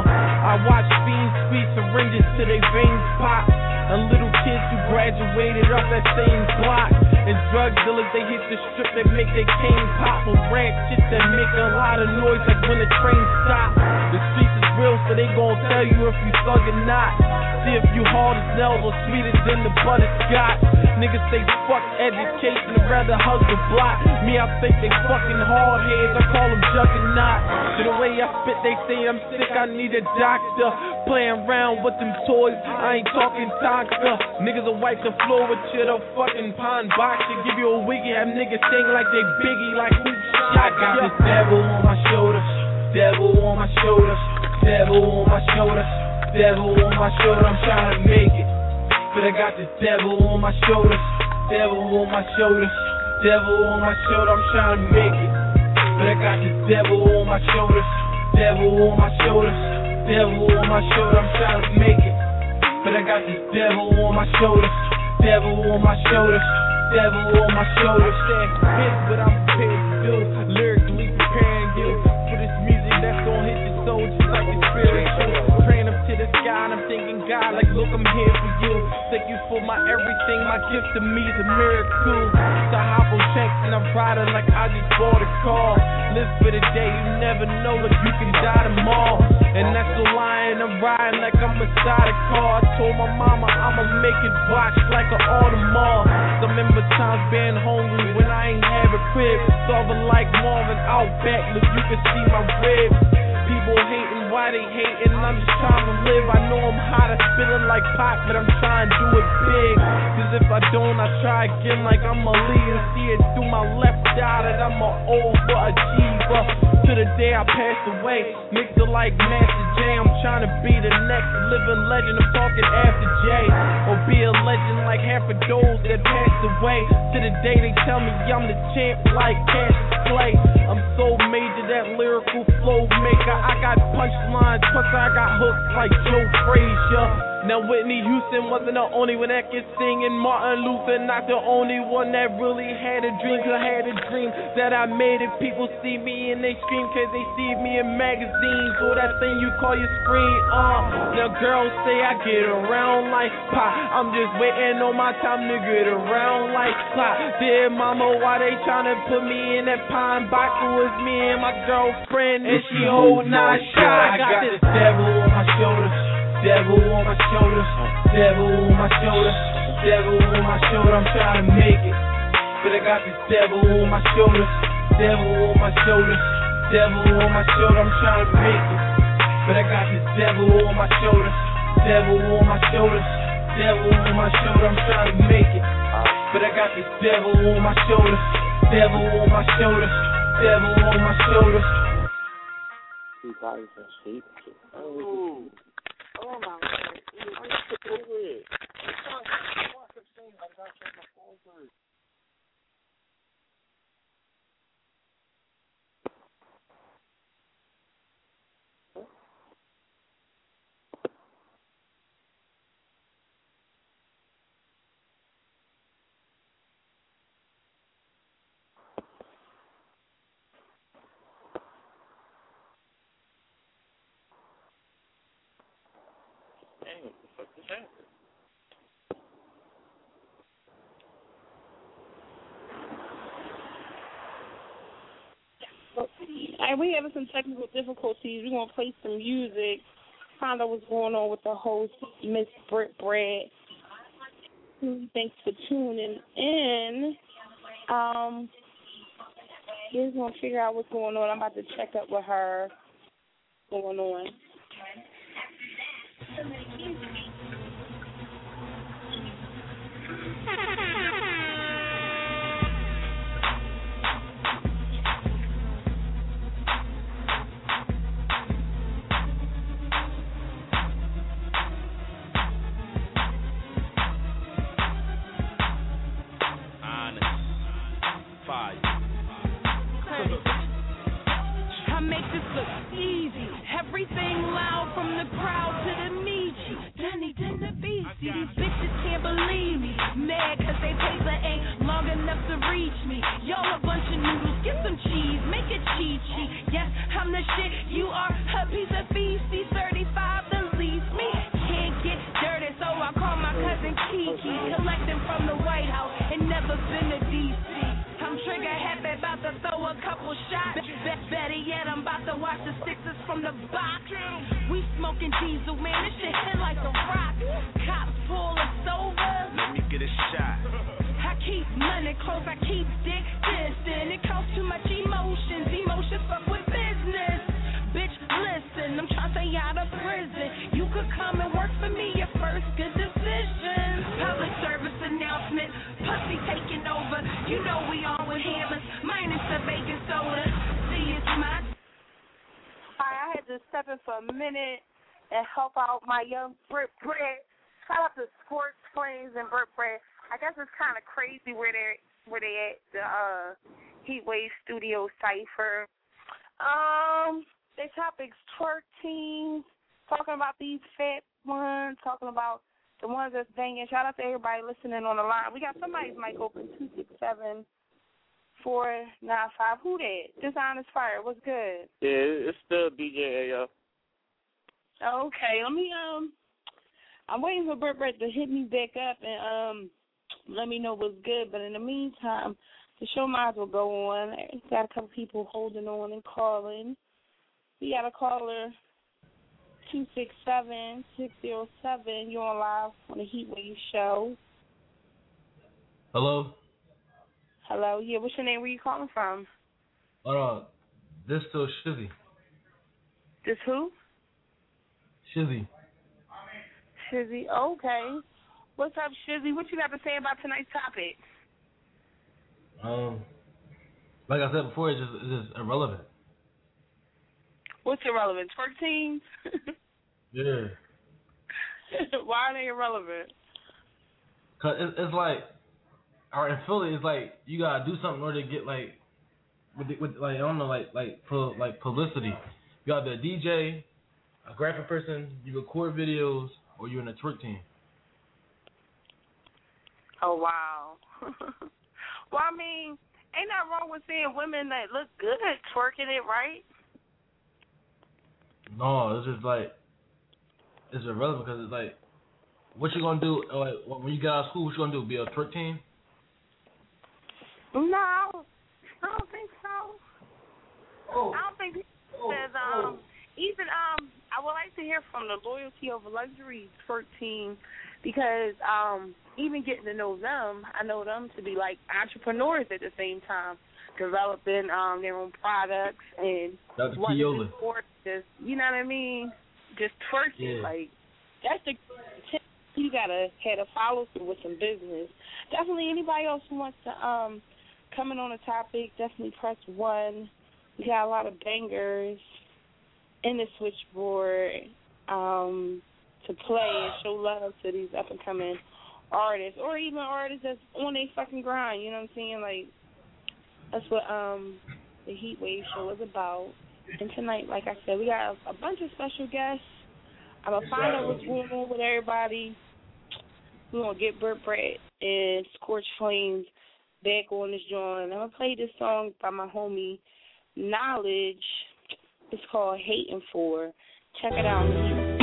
I watch fiends squeeze syringes till they veins pop, and little kids who graduated off that same block, and drug dealers they hit the strip that make their cane pop, or rap shit that make a lot of noise like when the train stop. The streets is real, so they gon' tell you if you thug or not. See if you hard as nails or sweeter than the butterscotch. Niggas say fuck education, I'd rather hug the block. Me, I think they fucking hard heads, I call them juggernauts. To the way I spit, they say I'm sick, I need a doctor. Playing around with them toys, I ain't talking Tonka. Niggas will wipe the floor with you, the fucking pond box. They give you a wiggy, have niggas sing like they Biggie, like who shot. I got this devil on my shoulders, devil on my shoulders, devil on my shoulders, devil on my shoulder. I'm trying to make it, but I got this devil on my shoulders, devil on my shoulders, devil on my shoulder. I'm trying to make it, but I got this devil on my shoulders, devil on my shoulders, devil on my shoulder. I'm trying to make it, but I got this devil on my shoulders, devil on my shoulders, devil on my shoulders. Saying hit what I'm prepared to do, lyrically preparing you for this music that's just like the spiritual. Praying up to the sky and I'm thinking, God, like, look, I'm here for you. Thank you for my everything, my gift to me is a miracle. So I hop on checks and I'm riding like I just bought a car. Live for the day, you never know if you can die tomorrow. And that's the line, I'm riding like I'm inside a car. I told my mama I'ma make it watch like an Audemars. I remember times being hungry when I ain't have a crib. Starving like Marvin Outback, look, you can see my ribs. People hating, why they hating? I'm just trying to live. I know I'm hot, I'm feeling like Pac, but I'm trying to do it big. Cause if I don't, I try again like I'm a lead and see it through my left eye that I'm an overachiever. To the day I pass away, mix it like Master J. I'm trying to be the next living legend. I'm talking after J, or be a legend like half of those that passed away. To the day they tell me I'm the champ like Cassius Clay. I'm so major, that lyrical flow maker. I got punchlines, plus I got hooks like Joe Frazier. Now Whitney Houston wasn't the only one that could sing, and Martin Luther not the only one that really had a dream. Cause I had a dream that I made it. People see me and they scream cause they see me in magazines or that thing you call your screen. Now girls say I get around like pop. I'm just waiting on my time to get around like pop. Dear mama, why they tryna put me in that pine box? It was me and my girlfriend and she holding our shot. I got this devil on my shoulders. Devil on my shoulders, devil on my shoulders, devil on my shoulder, I'm trying to make it. But I got this devil on my shoulders, devil on my shoulders, devil on my shoulder, I'm trying to make it. But I got this devil on my shoulders, devil on my shoulders, devil on my shoulder, I'm trying to make it. But I got this devil on my shoulders, devil on my shoulders, devil on my shoulders. Oh my God. Dang, what the fuck just happened? Alright, we having some technical difficulties. We're going to play some music. Find out what's going on with the host, Miss Britt Brad. Thanks for tuning in. We're going to figure out what's going on. I'm about to check up with her. What's going on? I make this look easy. Everything loud from the crowd to the Nietzsche. Danny the beast. See, these bitches can't believe me. Mad cause they paper ain't long enough to reach me. Y'all a bunch of noodles. Get some cheese. Make it cheat sheet. Yes, I'm the shit. You are a piece of feces. 35 to leave me. Can't get dirty, so I call my cousin Kiki. Collecting from the White House and never been to D.C. I'm trigger happy, about to throw a couple shots. Better yet, I'm about to watch the Sixers from the box. We smoking diesel, man, this shit hit like a rock. Cops pull us over. Let me get a shot. I keep money close, I keep dick distant. It costs too much emotions, emotions fuck with business. Bitch, listen, I'm trying to stay out of prison. You could come and work for me, your first good decision. Public service announcement, pussy taking over. You know we on with hammers, minus the baking soda. See, it's my... Hi, I had to step in for a minute and help out my young Britt Brad. Shout out to Sports Flames and Britt Brad. I guess it's kind of crazy where they at, the Heatwave Studio Cypher. Their topics, twerking, talking about these fat ones, talking about the ones that's banging. Shout out to everybody listening on the line. We got somebody's mic open, 267-495. Who that? Dishonest Fire. What's good? Yeah, it's still DJ AO. Okay, let me I'm waiting for Brett to hit me back up and let me know what's good. But in the meantime, the show might as well go on. Got a couple people holding on and calling. We got a caller, 267-607. You're on live on the Heatwave Show. Hello? Hello, yeah, what's your name? Where you calling from? This still Shizzy. This who? Shizzy. Shizzy, okay. What's up, Shizzy? What you got to say about tonight's topic? Like I said before, it's just irrelevant. What's irrelevant? Twerk teams? Yeah. Why are they irrelevant? Cause it's like, or in Philly, it's like you gotta do something in order to get like, with like I don't know, like publicity. You gotta be a DJ, a graphic person, you record videos, or you're in a twerk team. Oh wow. Well, I mean, ain't nothing wrong with seeing women that look good twerking it, right? No, it's just like, it's irrelevant because it's like, what you gonna do? Like when you get out of school, what you gonna do? Be a twerk team? No, I don't think so. I don't think says even I would like to hear from the Loyalty Over Luxury twerk team because even getting to know them, I know them to be like entrepreneurs at the same time, developing their own products and Keola. Just, you know what I mean? Just twerking. Yeah. Like that's the tip. You gotta have a follow through with some business. Definitely anybody else who wants to come in on the topic, definitely press 1. We got a lot of bangers in the switchboard to play and show love to these up and coming artists, or even artists that's on their fucking grind. You know what I'm saying? Like that's what the Heatwave Show is about. And tonight, like I said, we got a bunch of special guests. I'm gonna find out what's going on with everybody. We're gonna get Brett and Scorch Flames back on this joint. I'm gonna play this song by my homie Knowledge. It's called Hating For. Check it out.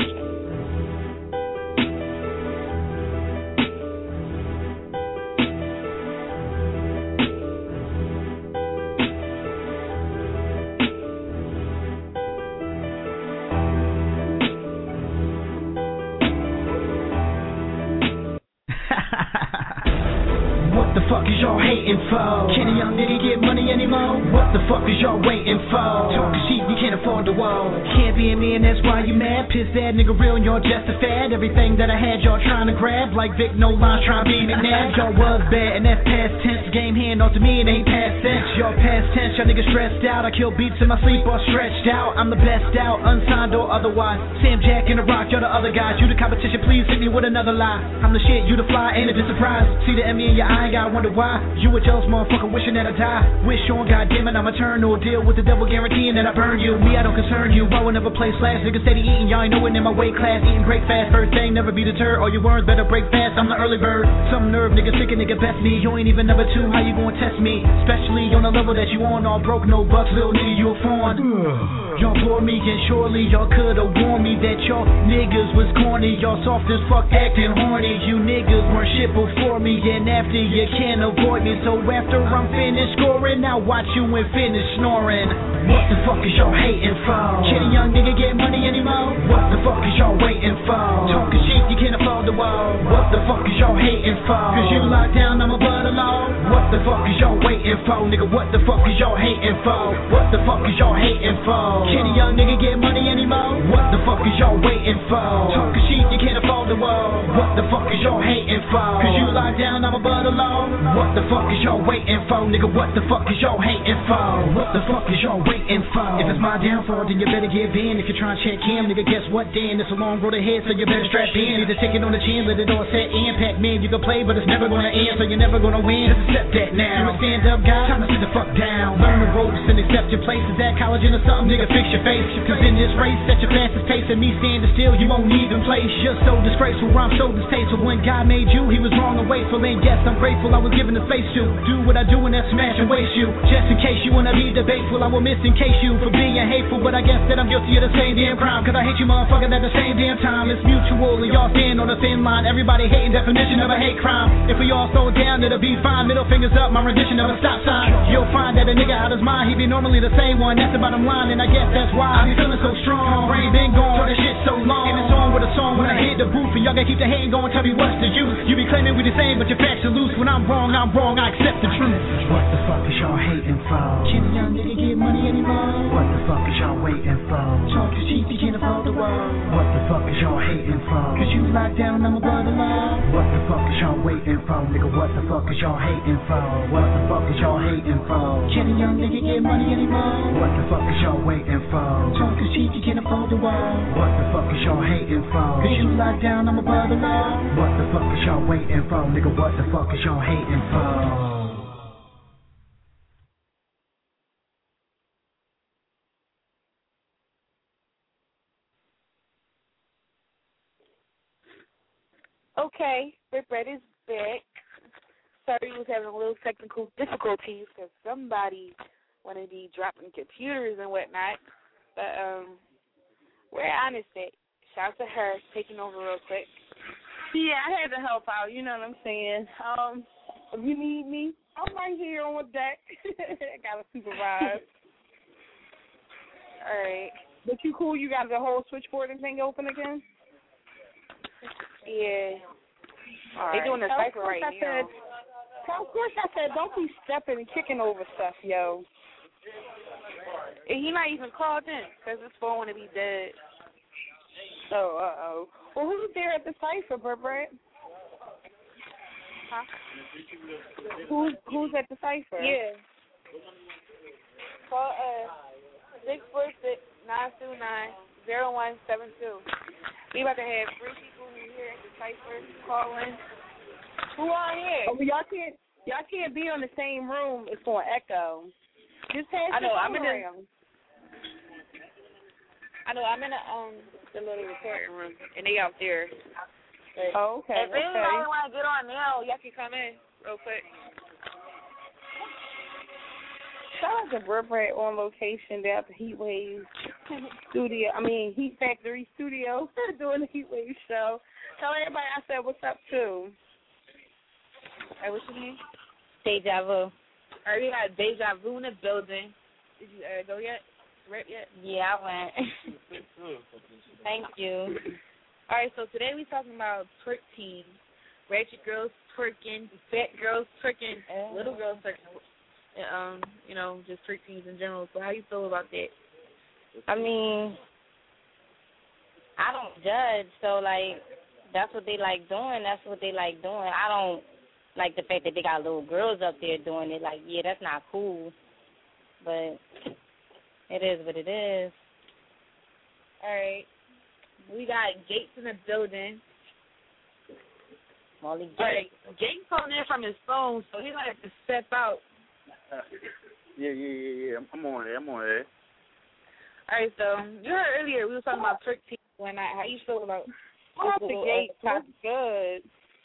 What the fuck is y'all hating for? Can a young nigga get money anymore? What the fuck is y'all waiting for? Talking cheap, you can't afford the wall. Can't be a man, that's why you mad. Pissed that nigga real and y'all just a fad. Everything that I had y'all trying to grab. Like Vic No Lines trying to be McNabb. Y'all was bad and that's past tense. Game hand off to me, it ain't past tense. Y'all past tense, y'all niggas stressed out. I kill beats in my sleep or stretched out. I'm the best out, unsigned or otherwise. Sam Jack and The Rock, y'all the other guys. You the competition, please hit me with another lie. I'm the shit, you the fly, ain't it a surprise? See the Emmy in your eye, I wonder why. You a jealous motherfucker wishing that I die. Wish on goddammit I'm eternal. Deal with the devil guaranteeing that I burn you. Me, I don't concern you. I will never play slash. Niggas steady eating, y'all ain't knowing in my weight class. Eating break fast. First thing, never be deterred. All your words better break fast. I'm the early bird. Some nerve, nigga sick a nigga best me. You ain't even number 2, how you gonna test me? Especially on the level that you on. All broke, no bucks, little nigga, you a fawn. Y'all bore me and surely y'all could've warned me that y'all niggas was corny. Y'all soft as fuck acting horny. You niggas weren't shit before me, and after you can't avoid me. So after I'm finished scoring, now watch you and finish snoring. What the fuck is y'all hating for? Can a young nigga get money anymore? What the fuck is y'all waiting for? Talking shit, you can't afford the wall. What the fuck is y'all hating for? Cause you locked down, I'm above the law. What the fuck is y'all waiting for? Nigga, what the fuck is y'all hating for? What the fuck is y'all hating for? Can a young nigga get money anymore? What the fuck is y'all waiting for? Talking shit, you can't afford the wall. What the fuck is y'all hating for? Cause you locked down, I'm above the law. What the fuck is y'all waiting for? Nigga, what the fuck is y'all hating for? What the fuck is y'all waiting for? If it's my downfall, then you better give in. If you're trying to check him, nigga, guess what then? It's a long road ahead, so you better strap in. Either take it on the chin, let it all set in. Pac-Man, you can play, but it's never gonna end, so you're never gonna win. Just accept that now. You a stand-up guy? Time to sit the fuck down. Learn the ropes and accept your place. Is that college or something? Nigga, fix your face. Cause in this race, set your fastest pace, and me standing still, you won't even place. You're so disgraceful, I'm so distasteful. When God made hate you. He was wrong and wasteful, and yes, I'm grateful I was given the space to do what I do and that's smash and waste you. Just in case you wanna be debateful, I will miss in case you for being hateful, but I guess that I'm guilty of the same damn crime, cause I hate you motherfuckers at the same damn time. It's mutual and y'all stand on the thin line. Everybody hating, definition of a hate crime. If we all slow down, it'll be fine. Middle fingers up, my rendition of a stop sign. You'll find that a nigga out his mind, he be normally the same one. That's the bottom line, and I guess that's why I be feeling so strong. Brain been gone, so this shit so long. And it's on with a song when I hit the booth, and y'all gotta keep the hating going. Tell me what's the use? You be claiming we the same, but your facts are loose. When I'm wrong, I accept the truth. What the fuck is y'all hating for? Can a young nigga get money anymore? What the fuck is y'all waiting for? Talk is cheap, you can't afford the world. What the fuck is y'all hating for? Cause you locked down, I'm a brother law. What the fuck is y'all waiting for? Nigga, what the fuck is y'all hating for? What the fuck is y'all hating for? Can a young nigga get money anymore? What the fuck is y'all waiting for? Talk is cheap, you can't afford the world. What the fuck is y'all hating for? Cause you locked down, I'm a brother law. What the fuck is y'all waiting for? Nigga, what the fuck is y'all hating for? Okay, Rip Red is back. Sorry, we was having a little technical difficulties because somebody wanted to be dropping computers and whatnot. But we're honest at. Shout out to her taking over real quick. Yeah, I had to help out. You know what I'm saying? If you need me, I'm right here on deck. I got to supervise. All right. But you cool? You got the whole switchboard and thing open again? Yeah. All They're doing the cipher right now. Of course I said, don't be stepping and kicking over stuff, yo. And he not even called in because his phone want to be dead. Oh, uh-oh. Well, who's there at the cipher, Brett? Huh? Who's at the cipher? Yeah. Call 646-929-0172. We about to have 3 people here at the cipher call in. Who are here? Oh, y'all can't be in the same room. It's going to echo. Just pass I know. the I'm in around. I'm in the little recording room, and they out there. But oh, okay. If anybody want to get on now, y'all can come in real quick. Shout out to Brett on location down at the Heatwave studio. Heat Factory studio doing the Heatwave show. Tell everybody I said what's up too. Hey, what's your name? Deja Vu. All right, we got Deja Vu in the building. Did you go yet? Rep yet? Yeah, I went. Thank you. All right, so today we talking about twerk teens. Ratchet girls twerking, fat girls twerking, little girls twerking. Just twerk teens in general. So how you feel about that? I don't judge. So, that's what they like doing. That's what they like doing. I don't like the fact that they got little girls up there doing it. Yeah, that's not cool. But it is what it is. All right. We got Gates in the building. Molly Gates. All right. Gates calling in from his phone, so he's going to have to step out. Yeah. I'm on there. All right, so you heard earlier we were talking about twerk teens and whatnot. How you feel about the Gates? That's good.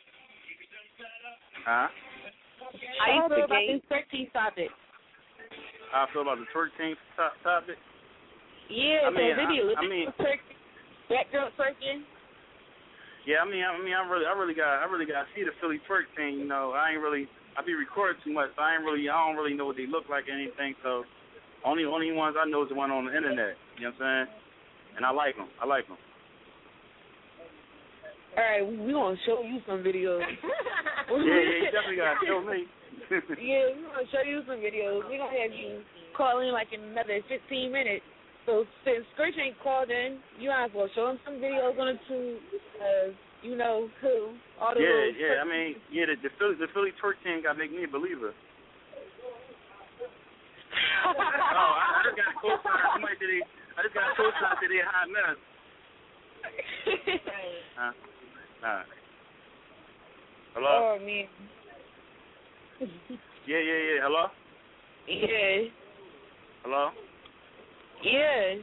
Huh? How you feel about this twerk teen topic? How I feel about the twerk team topic? Yeah, that girl twerking. Yeah, I really got to see the Philly twerk thing. I be recording too much, so I don't really know what they look like or anything. So only ones I know is the one on the internet. You know what I'm saying? And I like them. All right, we gonna show you some videos. Yeah, you definitely gotta show me. Yeah, we're going to show you some videos. We're going to have you call in in another 15 minutes. So since Scorch ain't called in, you might as well show him some videos on the tube. You know who. All the the Philly twerk team got to make me a believer. I just got a co-sign. I just got a co-sign to their hot mess. Hello? Oh, man. Yeah. Hello? Yeah. Hello? Yeah.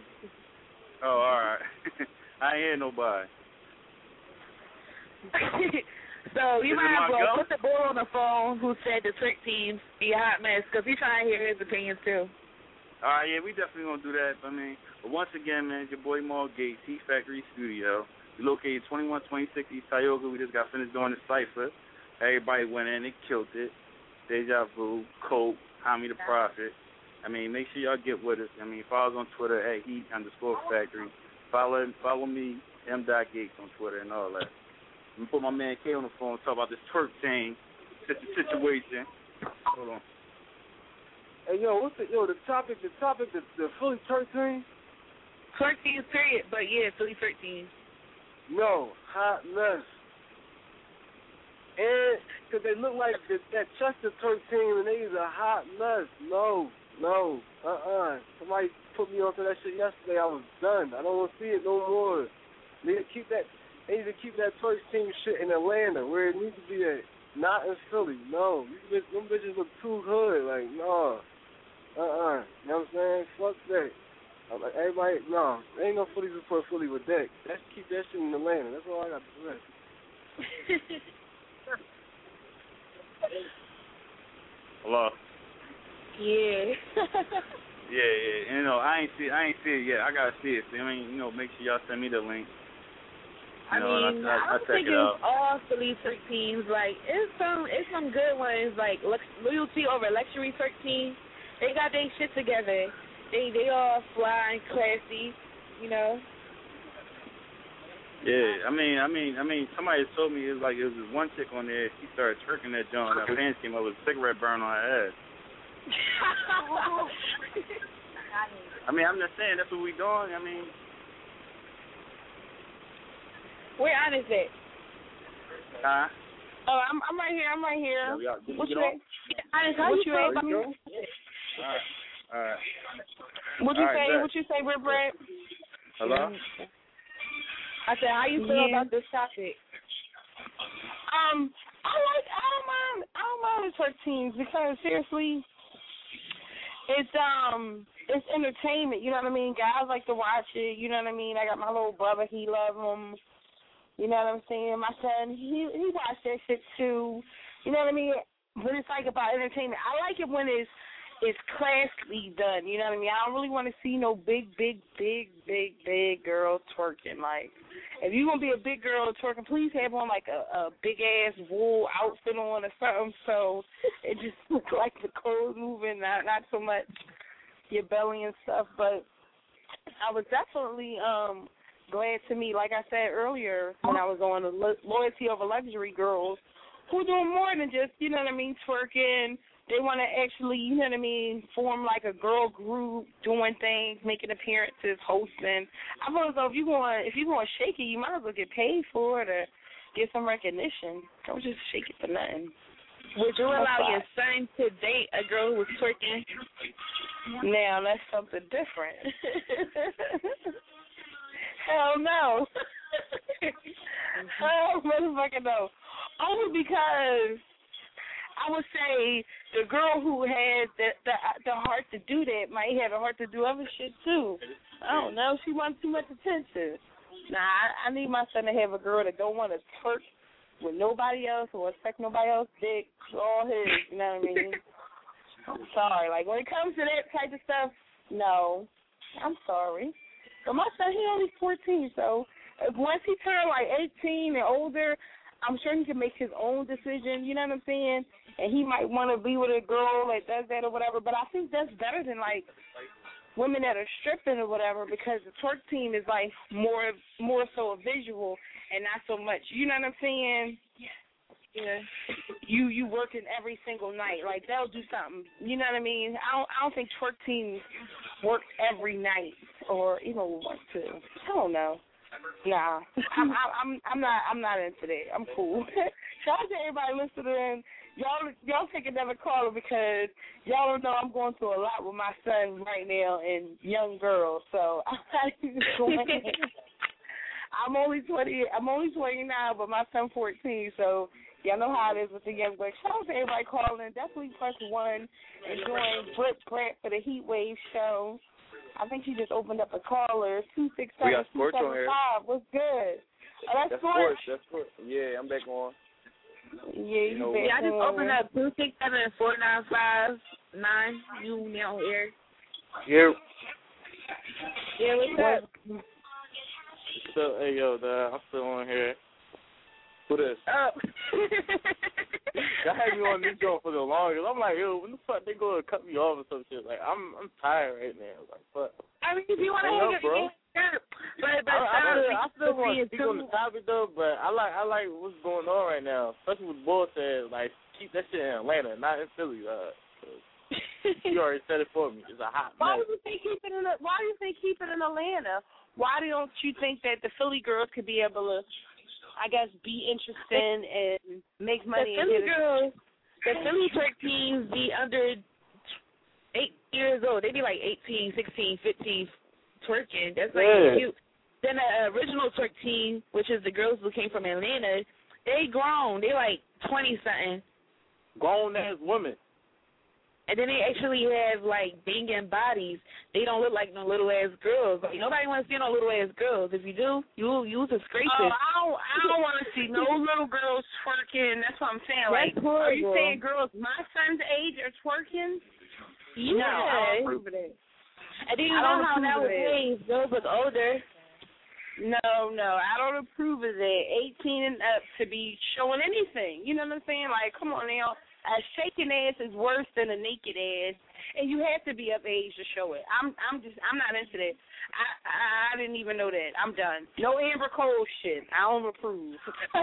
Oh, all right. I ain't hear nobody. So you Is it might as my well go? put the boy on the phone who said the trick teams be a hot mess because he's trying to hear his opinions too. All right, yeah, we definitely gonna do that. I mean, but once again, man, it's your boy Maul Gates, Heat Factory Studio. We located 2126 East Tioga. We just got finished doing the cipher. Everybody went in, they killed it. Deja Vu, Cope, Tommy the Prophet. I mean, make sure y'all get with us. I mean, follow us on Twitter at Heat_Factory. Follow me, M.Gates on Twitter and all that. I'm gonna put my man K on the phone and talk about this twerk thing situation. Hold on. Hey, yo, the topic, the Philly twerk thing? Twerk teams, period. But yeah, Philly twerk teams. No, hot mess. And because they look like that Chester twerk team, and they is a hot mess. No. Somebody put me onto that shit yesterday. I was done. I don't want to see it no more. They need to keep that twerk team shit in Atlanta, where it needs to be at. Not in Philly. No. Them bitches look too hood. Like, no. You know what I'm saying? Fuck that. I'm like, everybody, no. There ain't no Philly support Philly with that. Let's keep that shit in Atlanta. That's all I got to say. Hello. Yeah. Yeah. You know, I ain't see it yet. I gotta see it. I mean, make sure y'all send me the link. I don't think it it's all Philly twerk teams. Like, it's some good ones, like Loyalty over Luxury twerk team. They got their shit together. They all fly and classy, you know. Yeah, I mean, somebody told me it was this one chick on there. She started twerking that joint. Her pants came up with a cigarette burn on her ass. I mean, I'm just saying that's what we doing. I mean, where Honest at? Huh? Oh, I'm right here. Yeah, What you at? Honest, how you feel about me? All right. What you say? Bet. What you say, Brett? Hello? I said, how you feel about this topic? I don't mind the twerk teams because seriously, it's entertainment. You know what I mean? Guys like to watch it. You know what I mean? I got my little brother. He loves them. You know what I'm saying? My son, he watched that shit too. You know what I mean? But it's like about entertainment. I like it when it's classily done. You know what I mean? I don't really want to see no big girl twerking. Like, if you're going to be a big girl twerking, please have on like a big-ass wool outfit on or something so it just looks like the clothes moving, not so much your belly and stuff. But I was definitely glad to meet, like I said earlier, when I was on the Loyalty over Luxury girls who doing more than just, you know what I mean, twerking. They want to actually, you know what I mean, form like a girl group, doing things, making appearances, hosting. I feel as though if you're going to shake it, you might as well get paid for it or get some recognition. Don't just shake it for nothing. Would you allow your son to date a girl who was twerking? Now, that's something different. Hell no. Hell motherfucker no. Only because I would say the girl who has the heart to do that might have the heart to do other shit too. I don't know. She wants too much attention. Nah, I need my son to have a girl that don't want to twerk with nobody else or expect nobody else dick. All his, you know what I mean? I'm sorry. Like, when it comes to that type of stuff, no. I'm sorry. But my son, he only 14, so once he turned like 18 and older, I'm sure he can make his own decision, you know what I'm saying? And he might want to be with a girl that does that or whatever, but I think that's better than, like, women that are stripping or whatever, because the twerk team is, like, more so a visual and not so much, you know what I'm saying? Yeah. You working every single night. Like, they'll do something, you know what I mean? I don't think twerk teams work every night or even want to. I don't know. Nah, I'm not into that. I'm cool. Shout out to everybody listening. Y'all take another caller because y'all don't know I'm going through a lot with my son right now and young girls. So I'm not even going. I'm only 29, but my son 14. So y'all know how it is with the young boys. Shout out to everybody calling. Definitely press 1 and join Britt Pratt for the Heat Wave show. I think she just opened up a caller, 267-275. What's good? Oh, that's Sports. Yeah, I'm back on. I just opened up 267-495-9. You now here? Yeah. Yeah, what's up? So, hey, yo, I'm still on here. Who this? Oh. Y'all had me on this show for the longest. I'm like, yo, when the fuck they gonna cut me off or some shit? Like, I'm tired right now. Like, fuck. I mean, if you want to hang up, bro. I still want to speak on the topic though, but I like what's going on right now, especially with Bull said, like, keep that shit in Atlanta, not in Philly. You already said it for me. It's a hot Why mess. do you think keep it in Atlanta? Why don't you think that the Philly girls could be able to, I guess, be interested and make money? The Philly twerk teams be under 8 years old. They be like 18, 16, 15 twerking. That's like cute. Then the original twerk team, which is the girls who came from Atlanta, they grown. They like 20-something. Grown ass women. And then they actually have, like, banging bodies. They don't look like no little-ass girls. Like, nobody wants to see no little-ass girls. If you do, you disgrace it. I don't want to see no little girls twerking. That's what I'm saying. Like, are you saying girls my son's age are twerking? Yeah. No, I don't approve of that. And then you know how nowadays girls look older. No, I don't approve of that. 18 and up to be showing anything. You know what I'm saying? Like, come on now. A shaking ass is worse than a naked ass, and you have to be of age to show it. I'm not into that. I didn't even know that. I'm done. No Amber Cole shit. I don't approve.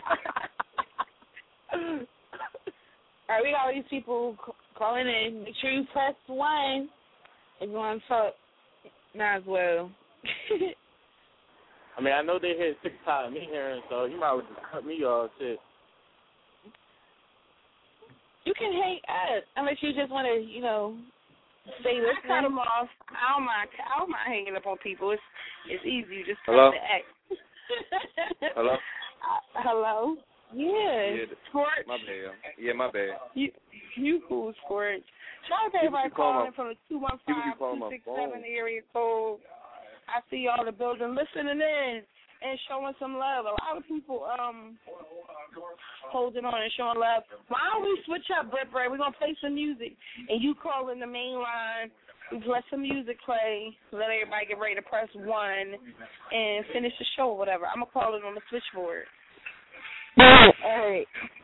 All right, we got all these people calling in. Make sure you press 1 if you want to talk. Might as well. I mean, I know they hit 6 times me hearing, so you might as well just cut me off, shit. You can hang up unless you just want to, stay listening. I cut them off. I don't mind hanging up on people. It's easy. You just Hello? press the X. Hello? Hello? Yeah. Scorch? My bad. Yeah, my bad. You cool, Scorch. Shout out to everybody calling from the 215-267 area code. I see y'all in the building listening in and showing some love. A lot of people holding on and showing love. Why don't we switch up, Brett? We're going to play some music, and you call in the main line. We let some music play, let everybody get ready to press 1 and finish the show or whatever. I'm going to call it on the switchboard. All right.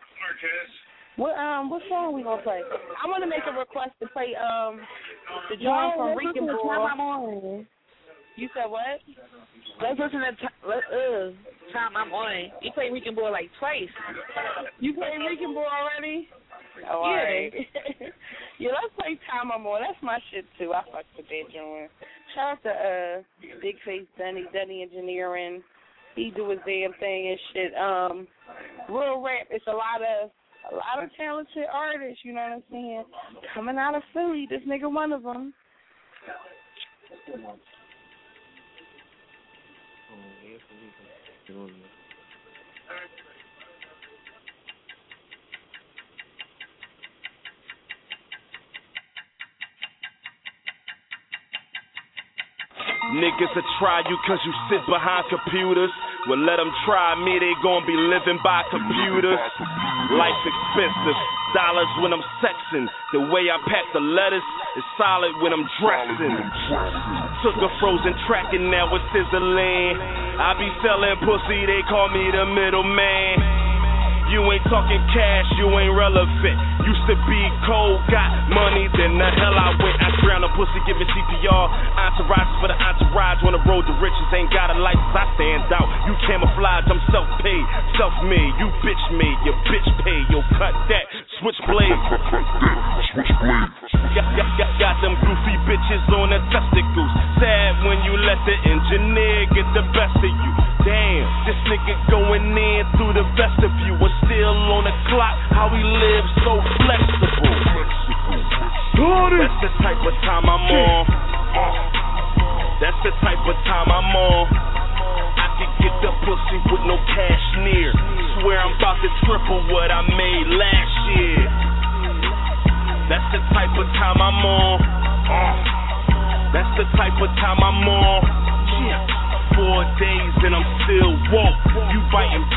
What song we going to play? I want to make a request to play the joint from Rican Ball. You said what? Let's listen to Time I'm On. You played Rican Boy like twice. You played Rican Boy already? Oh, yeah. All right. Yeah, let's play Time I'm On. That's my shit, too. I fuck with that joint. Shout out to Big Face Dunny Engineering. He do his damn thing and shit. Real rap, it's a lot of talented artists, you know what I'm saying? Coming out of Philly, this nigga one of them. Niggas will try you cause you sit behind computers. Well, let them try me, they gon' be living by computers. Life's expensive, dollars when I'm sexing. The way I pack the letters is solid when I'm dressing. Took a frozen track and now it's sizzling. I be selling pussy, they call me the middleman. You ain't talking cash, you ain't relevant. Used to be cold, got money, then the hell I went. I drowned a pussy, giving CPR. Entourage for the entourage. On the road to riches, ain't got a license, I stand out. You camouflage, I'm self-paid, self-made. You bitch made, your bitch paid. Yo, cut that, switchblade. Got them goofy bitches on the testicles. Sad when you let the engineer get the best of you. Damn, this nigga going in through the vestibule. We're still on the clock, how we live so flexible. That's the type of time I'm on. That's the type of time I'm on. I can get the pussy with no cash near. Swear I'm about to triple what I made last year. That's the type of time I'm on. That's the type of time I'm on. 4 days and I'm still woke. You biting backs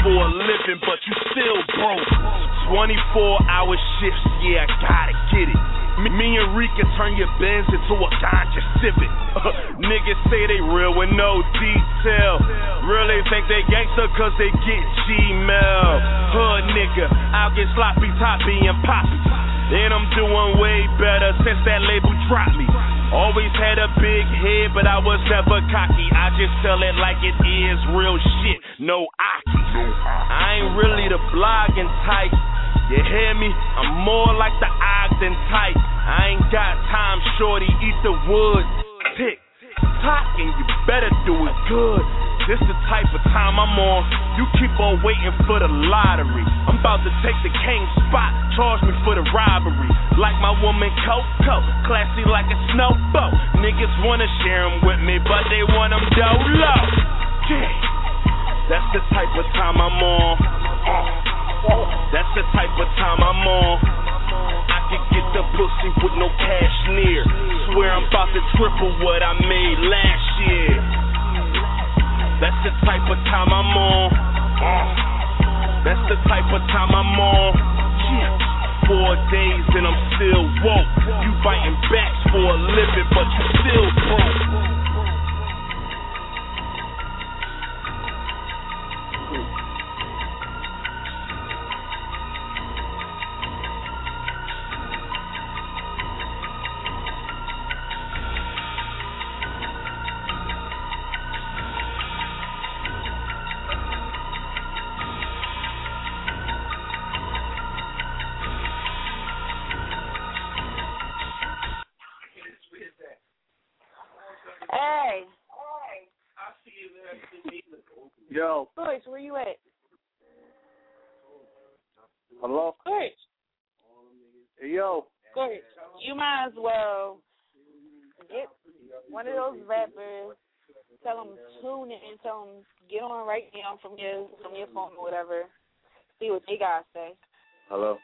for a living, but you still broke. 24-hour shifts, yeah, I gotta get it. Me and Rika turn your Benz into a ganja Civic. Niggas say they real with no detail. Really think they gangster cause they get Gmail. Hood nigga, I'll get sloppy, toppy, and poppy. And I'm doing way better since that label dropped me. Always had a big head, but I was never cocky. I just tell it like it is, real shit, no aki. I ain't really the blogging type. You hear me? I'm more like the Ogden type. I ain't got time, shorty, eat the wood. Tick, tock, and you better do it good. This the type of time I'm on. You keep on waiting for the lottery. I'm about to take the king spot. Charge me for the robbery. Like my woman Coco, classy like a snowboat. Niggas wanna share them with me, but they want them dolo. Yeah, that's the type of time I'm on. That's the type of time I'm on. I can get the pussy with no cash near. Swear I'm about to triple what I made last year. That's the type of time I'm on. That's the type of time I'm on. 4 days and I'm still woke. You biting backs for a living, but you still broke. Yo. Scorch, where you at? Hello? Scorch. Hey, yo. Scorch, you might as well get one of those rappers, tell them tune in, tell them get on right now from your phone or whatever, see what they got to say. Hello?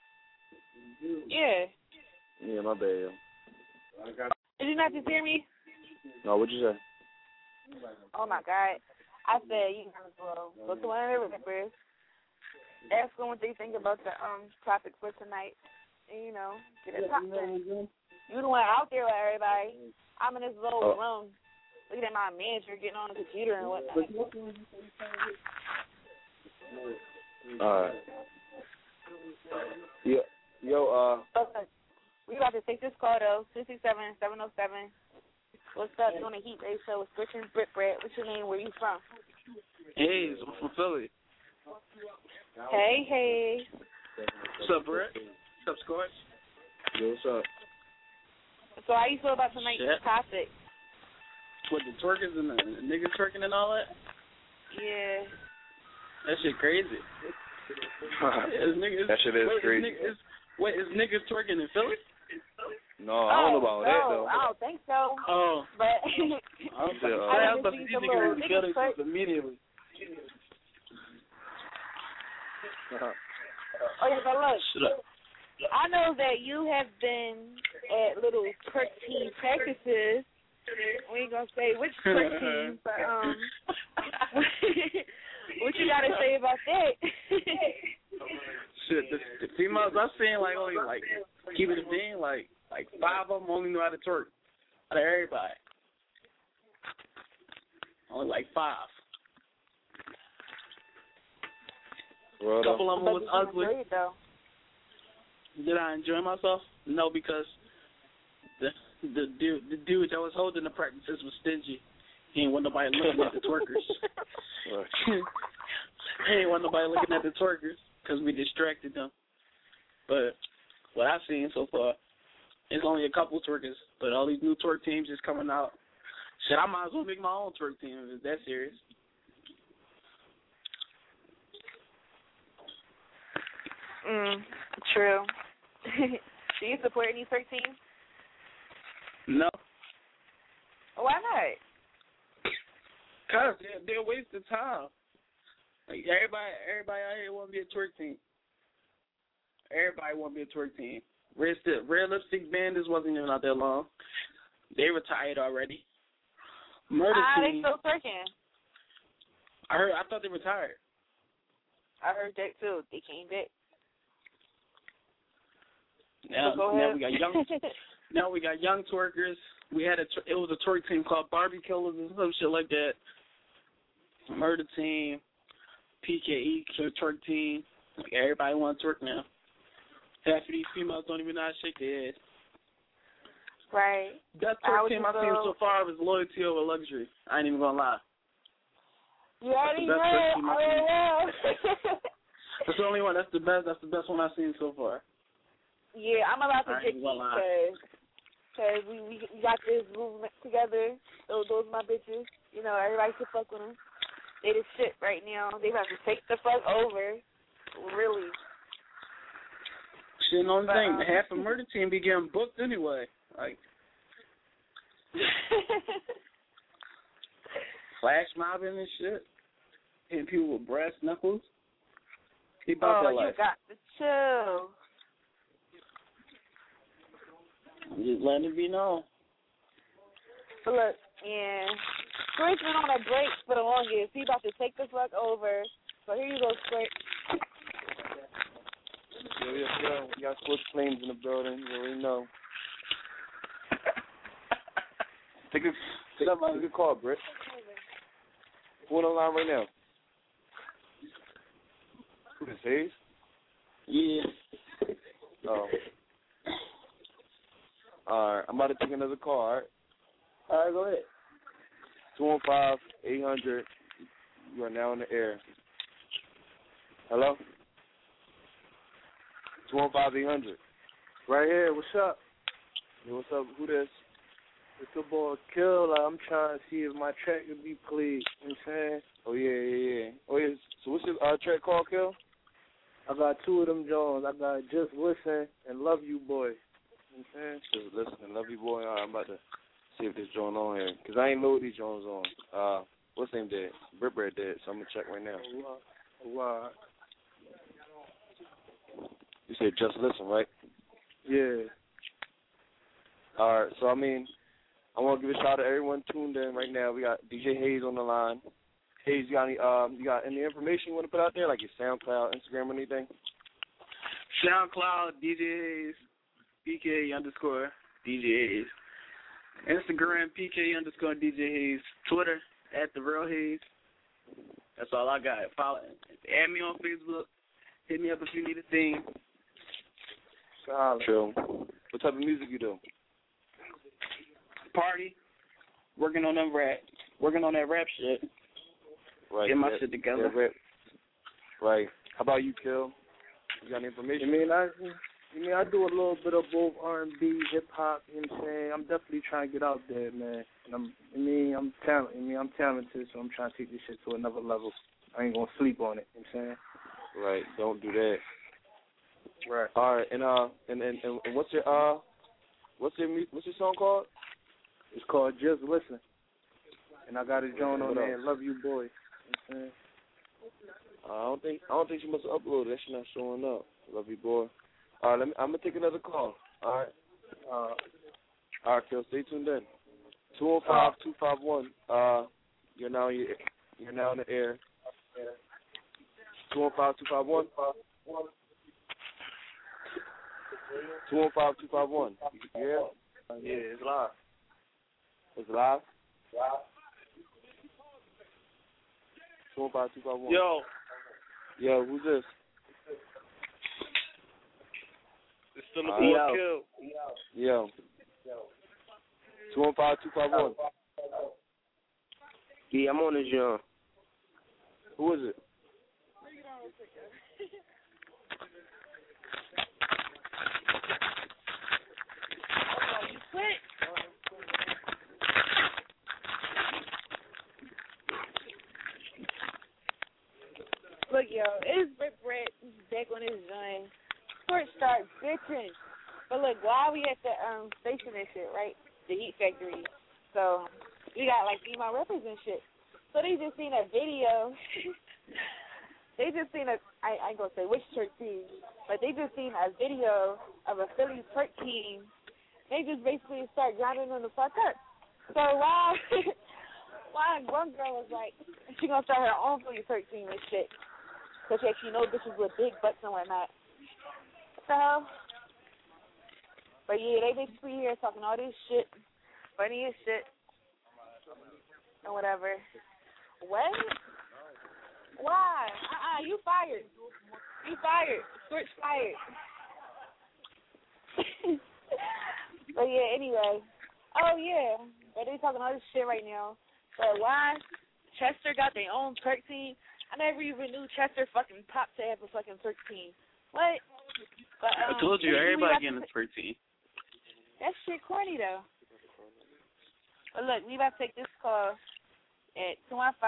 Yeah. Yeah, my bad, yo. Did you not just hear me? No, what'd you say? Oh, my God. I said you might as well go to one of the rappers, ask them what they think about the topic for tonight, and, get a top 10. You the one out there with everybody. I'm in this little room looking at my manager getting on the computer and whatnot. All right. Yo, Okay. We about to take this call, though, 267-707. What's up? You on the Heat Race Show with Scorch and Britt Brett. What's your name? Where you from? Hey, I'm from Philly. Hey. What's up, Brett? What's up, Scorch? Yo, what's up? So how you feel about tonight's topic? What, the twerkers and the niggas twerking and all that? Yeah. That shit crazy. That shit is crazy. Is niggas twerking in Philly? No, I don't know about that, though. I don't think so. Oh. But I was about to see niggas in Philly immediately. Okay, but look, I know that you have been at little twerk team practices. We ain't gonna say which twerk team, but what you gotta say about that? Shit, the females I've seen only keep it a being like 5 of them only know how to twerk out of everybody. Only 5. Well, a couple of them was ugly. Great, though. Did I enjoy myself? No, because the dude that was holding the practices was stingy. He ain't want nobody looking at the twerkers. He ain't want nobody looking at the twerkers because we distracted them. But what I've seen so far, it's only a couple twerkers, but all these new twerk teams is coming out. Shit, I might as well make my own twerk team if it's that serious. True. Do you support any twerk teams? No. Why not? Cause they're a waste of time. Like everybody out here want to be a twerk team. Everybody want to be a twerk team. Red Lipstick Bandits wasn't even out there long. They retired already. Murder Team. They still twerking. I thought they retired. I heard that too. They came back. Now, So go now ahead. we got young. Now we got young twerkers. We had it was a twerk team called Barbie Killers and some shit like that. Murder Team, PKE twerk team. Like everybody want to twerk now. Half of these females don't even know how to shake their ass. Right. Best twerk team I've seen so far was Loyalty Over Luxury. I ain't even gonna lie. You already That's the best heard. twerk team I've seen. Oh, That's the only one. That's the best. That's the best one I've seen so far. yeah, I'm about to I get ain't gonna lie. because we got this movement together. Those my bitches. You know, everybody should fuck with them. They the shit right now. They about to take the fuck over. Really. Shit, no thing. Half the Murder Team be getting booked anyway. Like flash mobbing and shit. Hitting people with brass knuckles. He about that life. You got to chill. I'm just letting it be known. But look, yeah. Squirt been on a break for the longest. He about to take the fuck over. So here you go, Squirt. Yeah. We got Sports Claims in the building. You already know. Take a call, Britt. Who on the line right now? Who this, Hayes? Yeah. Oh. All right, I'm about to take another call, all right? All right, go ahead. 215-800. You are now in the air. Hello? 215-800. Right here. What's up? Hey, what's up? Who this? It's the boy Kill. I'm trying to see if my track can be played. You know what I'm saying? Oh, yeah. Oh, yeah. So what's your track called, Kill? I got two of them Jones. I got Just Listen and Love You Boy. You know what I'm saying? Just Listen and Love You Boy. All right, I'm about to see if this joint on here. Because I ain't know these joints on. What's his name dead? Britt Bread dead, so I'm going to check right now. Wow. You said Just Listen, right? Yeah. All right, so, I mean, I want to give a shout out to everyone tuned in right now. We got DJ Hayes on the line. Hayes, you got any information you want to put out there, like your SoundCloud, Instagram, or anything? SoundCloud, DJ Hayes, PK_DJ Hayes. Instagram, PK_DJ Hayes. Twitter, @TheRealHayes. That's all I got. Follow, add me on Facebook. Hit me up if you need a theme. Solid. True. What type of music you do? Party. Working on that rap shit. Right. Get my shit together. Yeah, right. How about you, Kill? You got any information? I do a little bit of both R&B, hip hop. You know what I'm saying? I'm definitely trying to get out there, man. And I'm talented. I'm talented, so I'm trying to take this shit to another level. I ain't gonna sleep on it. You know what I'm saying? Right. Don't do that. Right. All right. And what's your song called? It's called Just Listen. And I got a joint on there, Love You Boy. You know what I'm saying? I don't think she must have uploaded. That shit not showing up. Love You Boy. All right, I'm gonna take another call. All right. All right, Kill. Stay tuned in. 215-251. You're now in the air. 215-251. 215-251. Yeah. Yeah, it's live. It's live. 215-251. Yo, who's this? It's still the boy Kill. Yo. 215-251. Yeah, I'm on this, John. Who is it? Look, yo, it's Britt Bread back on his joint. Squirt start bitching. But look, while we at the station and shit, right? The Heat Factory. So we got like female rappers and shit. So they just seen a video. I ain't gonna say which twerk team, but they just seen a video of a Philly twerk team. They just basically start grinding them the fuck up. So while one girl was like, she gonna start her own Philly twerk team and shit. Because she actually know bitches with big butts and whatnot. So, but yeah, they basically here talking all this shit, funny as shit, and whatever. What? Why? You fired. You fired. Switch fired. But yeah, anyway. Oh yeah, but they talking all this shit right now. But why? Chester got their own twerk team. I never even knew Chester fucking Pop to have a fucking twerk team. What? But, I told you, everybody getting a twerk team. That shit corny though. But look, we about to take this call at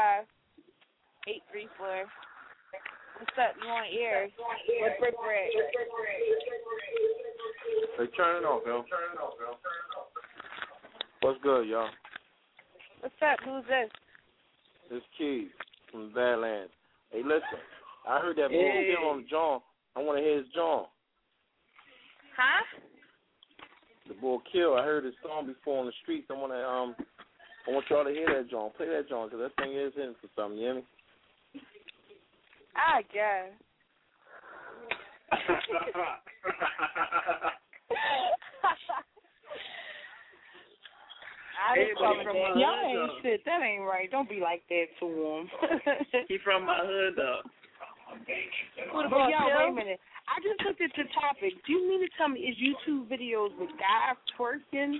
215-834. What's up? You on air with Brick Bread? Hey, turn it off, yo. What's good, y'all? What's up? Who's this? It's Keith from Badlands. Hey, listen, I heard that Bull Kill on John. I want to hear his John. Huh? The Bull Kill. I heard his song before on the streets. I want y'all to hear that John. Play that John, because that thing is in for something, you hear me? I guess. Y'all ain't shit. That ain't right. Don't be like that to him. He from my hood, though. But y'all, wait a minute. I just looked at the topic. Do you mean to tell me is YouTube videos with guys twerking?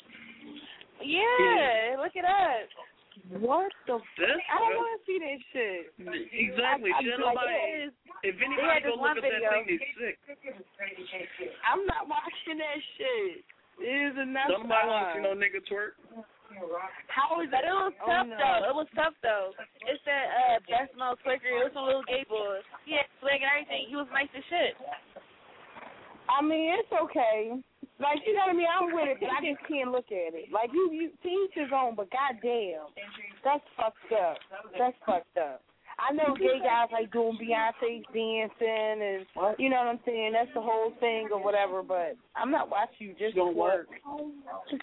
Yeah, look it up. What the fuck? I don't want to see that shit. Exactly. If anybody go look at that thing, they sick. I'm not watching that shit. It is enough. Somebody want to see no nigga twerk? How is that? It was tough, though. It was tough, though. It said, best no twerker. It was some little gay boy. He had swag and everything. He was nice as shit. I mean, it's okay. Like, you know what I mean? I'm with it, but I just can't look at it. Like, you to each his own, but goddamn, that's fucked up. That's fucked up. I know gay guys like doing Beyonce's dancing and, you know what I'm saying? That's the whole thing or whatever, but I'm not watching you just work. Oh,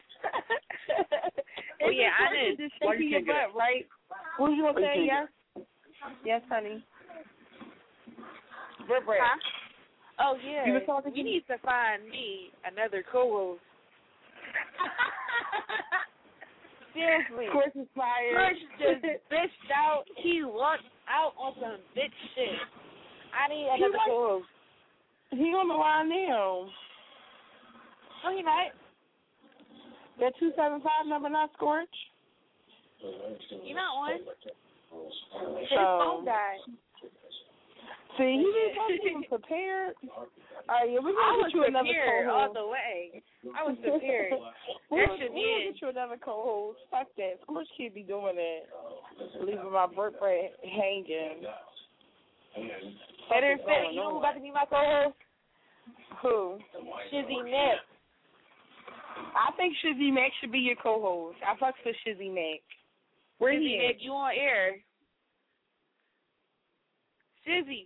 yeah, I did. Just shaking your butt, right? What you going to say? Yes? Yes, honey. Huh? Oh, yeah. You need to find me another co-host. Seriously. Squish is fired. Squish just bitched out. He walked out on some bitch shit. I need another co-host. He on the line now. No, he not. That 275 number not Scorch? You not on. His phone died. See, he didn't want to be prepared. All right, yeah, we're going to get you another co-host. All the way. I was prepared. We're going to get you another co-host. Fuck that. Scorch can't be doing that. Leaving my birthday hanging. Better fit. You know who about to be my co-host? Who? Shizzy Mac. I think Shizzy Mac should be your co-host. I fuck with Shizzy Mac. Where Shizzy he Mac, you on air. Shizzy.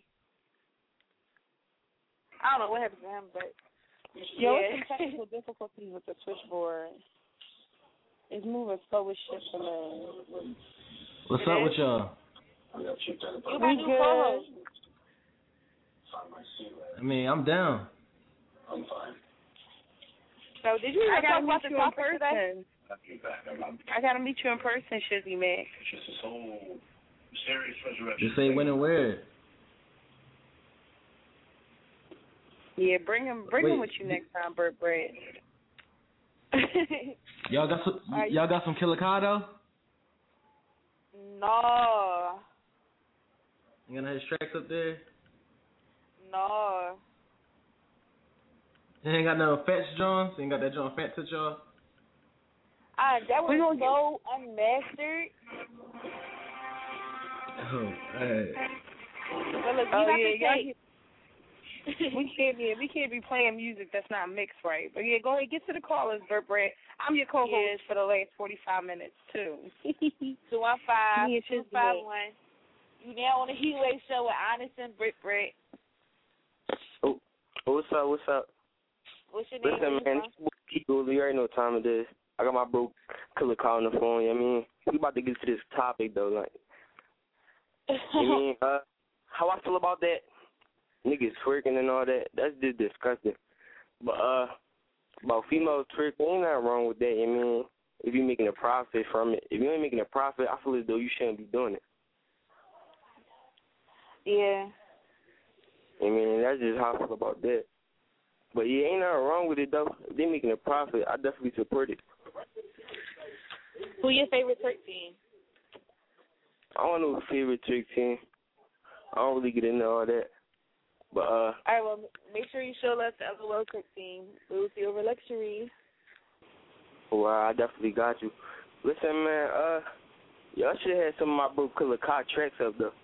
I don't know what happened to him, but it's some technical difficulties with the switchboard. It's moving slow as shit for me. What's up with y'all? You my new co-host. I mean, I'm down. I'm fine. So did you talk about the topic today? I gotta meet you in person, Shizzy Mac. Just say when and where. Yeah, bring him with you next time, Burt Bread. Y'all got some Kilikado? No. You gonna have his tracks up there? No. You ain't got no Fats Jones? You ain't got that John Fats at y'all? That was so unmastered. Oh, hey. Well, look, we can't be playing music that's not mixed right. But yeah, go ahead, get to the callers, Burt Bread. I'm your co-host for the last 45 minutes too. 215-251. You now on the Heatwave Show with Honest and Burt Bread. Oh, what's up? What's your name? Listen, man, you already know what time it is. I got my bro Killer calling the phone. You know what I mean, we about to get to this topic though. Like, you mean, how I feel about that, niggas twerking and all that, that's just disgusting. But about females twerking, ain't nothing wrong with that. I mean, if you're making a profit from it, if you ain't making a profit, I feel as though you shouldn't be doing it. Yeah. I mean, that's just how I feel about that. But yeah, ain't nothing wrong with it though. If they making a profit, I definitely support it. Who your favorite twerk team? I don't know favorite twerk team. I don't really get into all that. But all right, well, make sure you show love to LOL twerk team. Lucy over Luxury. Well, I definitely got you. Listen, man, y'all should have some of my Bro Killer Kai tracks up though.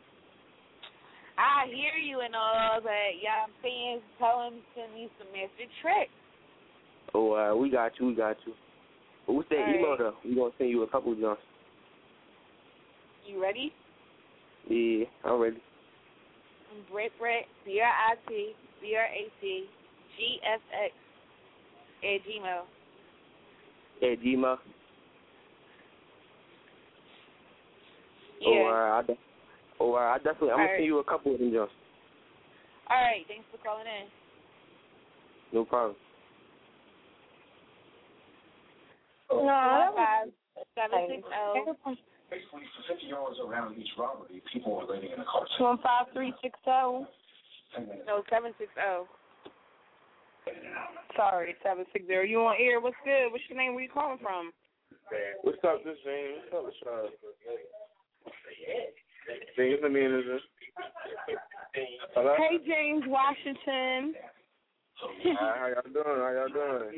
I hear you and all that. Y'all fans, tell him to send me some message tracks. Oh, we got you. But what's that all email right. though? We gonna send you a couple of jumps. You ready? Yeah, I'm ready. Brett, BRIT, BRAT, GSX @gmail. At Gmail. Yeah. I definitely. I'm gonna send you a couple of them jumps. All right. Thanks for calling in. No problem. No, that was 760. Basically, for 50 yards around each robbery, people were living in a car. 15360. No, 760. Sorry, 760. You on air? What's good? What's your name? Where you calling from? What's up, this James? What's up, James, let me in this. Hello? Hey, James Washington. How y'all doing?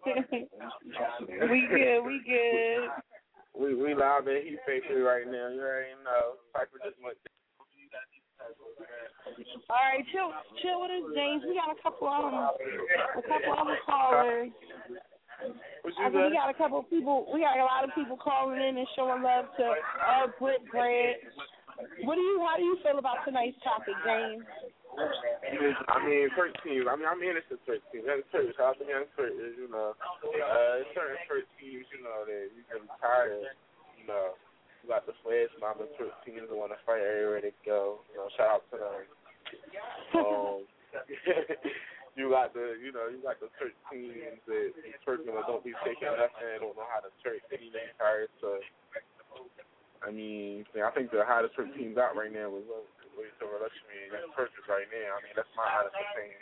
We good. We live in Heat Factory right now. You already know. Piper just went. All right, chill with us, James. We got a couple other callers. I think we got a couple of people. We got a lot of people calling in and showing love to Britt Brad. How do you feel about tonight's topic, James? I mean, 13. I'm innocent 13. That's church. I think young churches, you know. Certain church teams, you know, that you can retire. You know, you got the Flash Mama church teams that want to fight everywhere they go. You know, shout out to them. You got the church teams that churchmen don't be taking nothing, don't know how to church. They need to retire. So, I mean, I think the hottest church teams out right now is William Silver Luxury and young churches right now. I mean, that's my honest opinion.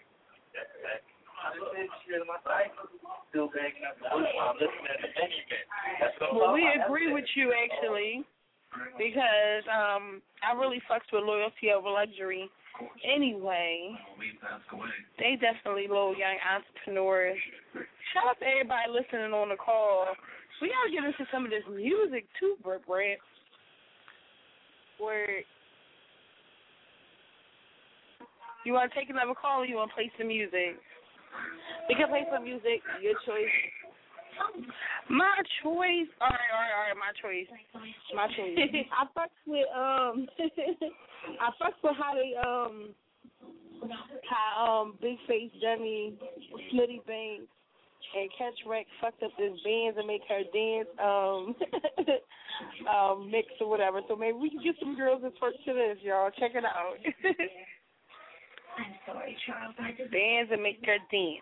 Well, we agree with you actually, because I really fucks with Loyalty Over Luxury. Anyway, they definitely little young entrepreneurs. Shout out to everybody listening on the call. We gotta get into some of this music too, Brett. Word. You want to take another call, or you want to play some music? We can play some music. Your choice. My choice. All right. My choice. I fucks with how Big Face Dummy, Slitty Banks, and Catch Wreck fucked up this bands and make her dance mix or whatever. So maybe we can get some girls to twerk to this, y'all. Check it out. I'm sorry, Charles. Bands and make her dance.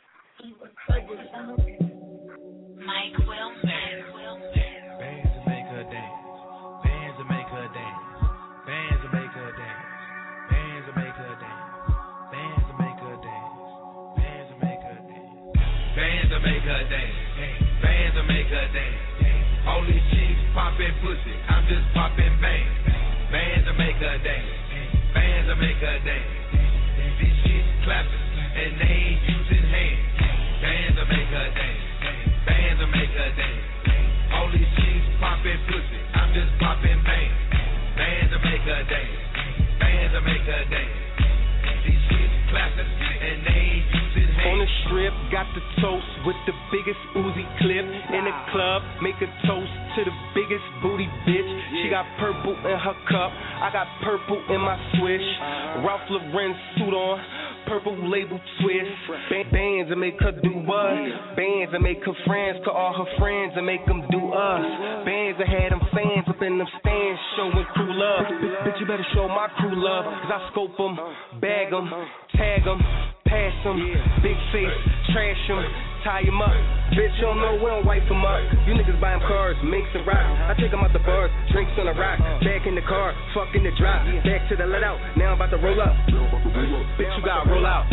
Mike Wilmer. Bands to make her dance. Bands to make her dance. Bands to make her dance. Bands to make her dance. Bands to make her dance. Bands to make her dance. Bands to make her dance. Bands to make her dance. All these chicks popping pussy, I'm just popping bands. Bands to make her dance. Bands to make her dance. These chicks clapping and they ain't using hands. Bands to make her dance. Bands to make her dance. All these chicks popping pussy, I'm just popping bands. Bands to make her dance. Bands to make her dance. These chicks clapping and they ain't using hands. On the strip, got the toast with the biggest Uzi clip. In the club, make a toast to the biggest booty bitch. She got purple in her cup, I got purple in my swish. Ralph Lauren suit on, purple label twist. Bands that make her do what? Bands that make her friends call all her friends and make them do us. Bands that had them fans up in them stands showing crew love. Bitch, you better show my crew love, cause I scope them, bag them, tag them, pass them, big face, trash them, tie them up. Bitch, you don't know, we don't wipe them up. You niggas buy them cars, minks and rock. I take them out the bars, drinks on the rock. Back in the car, fuck in the drop. Back to the let out, now I'm about to roll up. Bitch, you gotta roll out.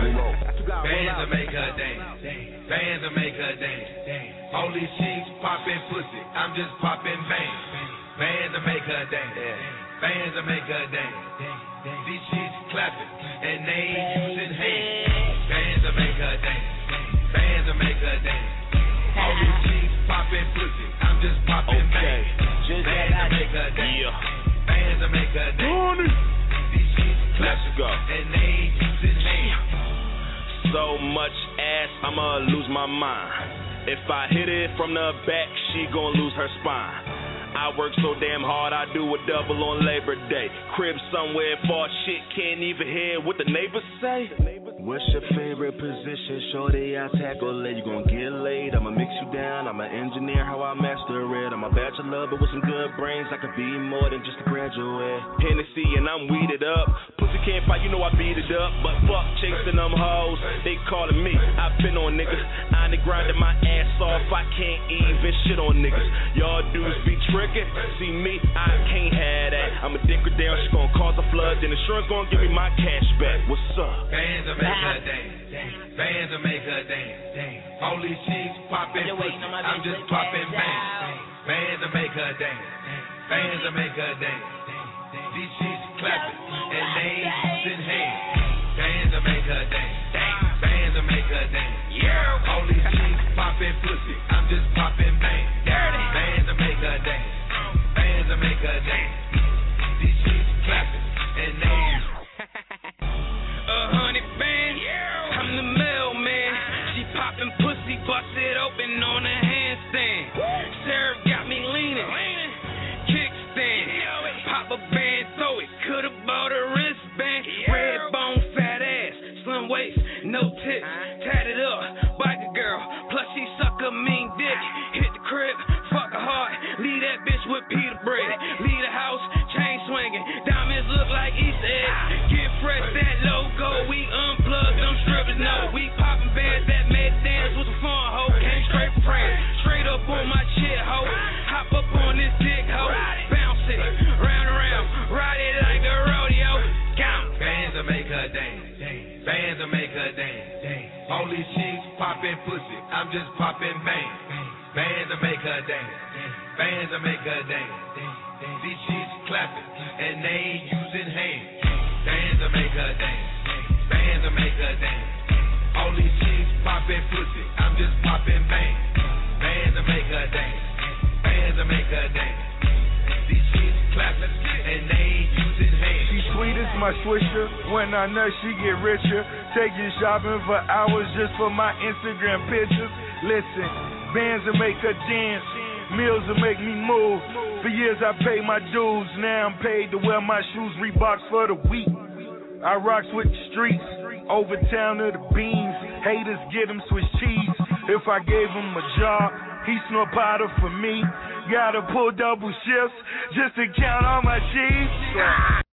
Bands that make her dance. Bands that make her dance. All these chicks poppin' pussy, I'm just poppin' bangs. Bands that make her dance. Bands that make her dance. These chicks clapping and they ain't using hands. Bands that make her dance. Bands that make her dance. All these chicks poppin' pussy, I'm just poppin' bangs. Bands that make her dance. Bands that make her dance. These chicks clapping and they ain't using hands. So much ass, I'ma lose my mind. If I hit it from the back, she gon' lose her spine. I work so damn hard, I do a double on Labor Day. Crib somewhere far, shit can't even hear what the neighbors say. What's your favorite position? Shorty, I tackle it. You gon' get laid, I'ma mix you down. I'm an engineer, how I master it. I'm a bachelor, but with some good brains, I could be more than just a graduate. Hennessy and I'm weeded up. Pussy can't fight, you know I beat it up. But fuck chasing them hoes, they calling me. I've been on niggas, I done grinded my ass off. I can't even shit on niggas. Y'all dudes be tricking. See me, I can't have that. I'm a dicker down, she gon' cause a flood. Then insurance gon' give me my cash back. What's up? Bands that make her dance. Bands that make her dance. All these chicks poppin' pussy, I'm just poppin' bangs. Bands that make her dance. Bands that make her dance. These chicks clapping and they ain't using hands. Bands that make her dance. Bands that make her dance. All these chicks poppin' pussy, I'm just poppin' bangs. Bands that make her dance. Bands that make her dance. These chicks clapping and they 100 bands, I'm the mailman. She poppin' pussy, bust it open on a handstand. Serve got me leaning, kickstand. Pop a band, throw it, could've bought a wristband. Red bone, fat ass, slim waist, no tits. Tatted up, biker girl, plus she suck a mean dick. Hit the crib, fuck her hard, leave that bitch with Peter bread. Leave the house, chain swinging, diamonds look like Easter eggs. Get fresh, that logo, we unplug them strippers, no. We poppin' bands that made dance with the fun hoe. Came straight from France, straight up on my shit hoe. Hop up on this dick hoe, bounce it, round and round, ride it like a rodeo. Count. Bands that make her dance. Bands that make her dance. All these chicks poppin' pussy, I'm just poppin' bangs. Bands that make her dance. Bands that make her dance. These chicks clapping and they ain't using hands. Bands that make her dance. Bands that make her dance. All these chicks poppin' pussy, I'm just poppin' bangs. Bands that make her dance. Bands that make her dance. These chicks clapping and they ain't using hands. She sweet as my Swisher. When I nut, she get richer. Taking shopping for hours just for my Instagram pictures. Listen, bands that make her dance. Meals that make me move. For years I paid my dues. Now I'm paid to wear my shoes. Reeboks for the week. I rocks with the streets. Over town to the beans. Haters get them Swiss cheese. If I gave him a job, he snort powder for me. Gotta pull double shifts just to count all my cheese.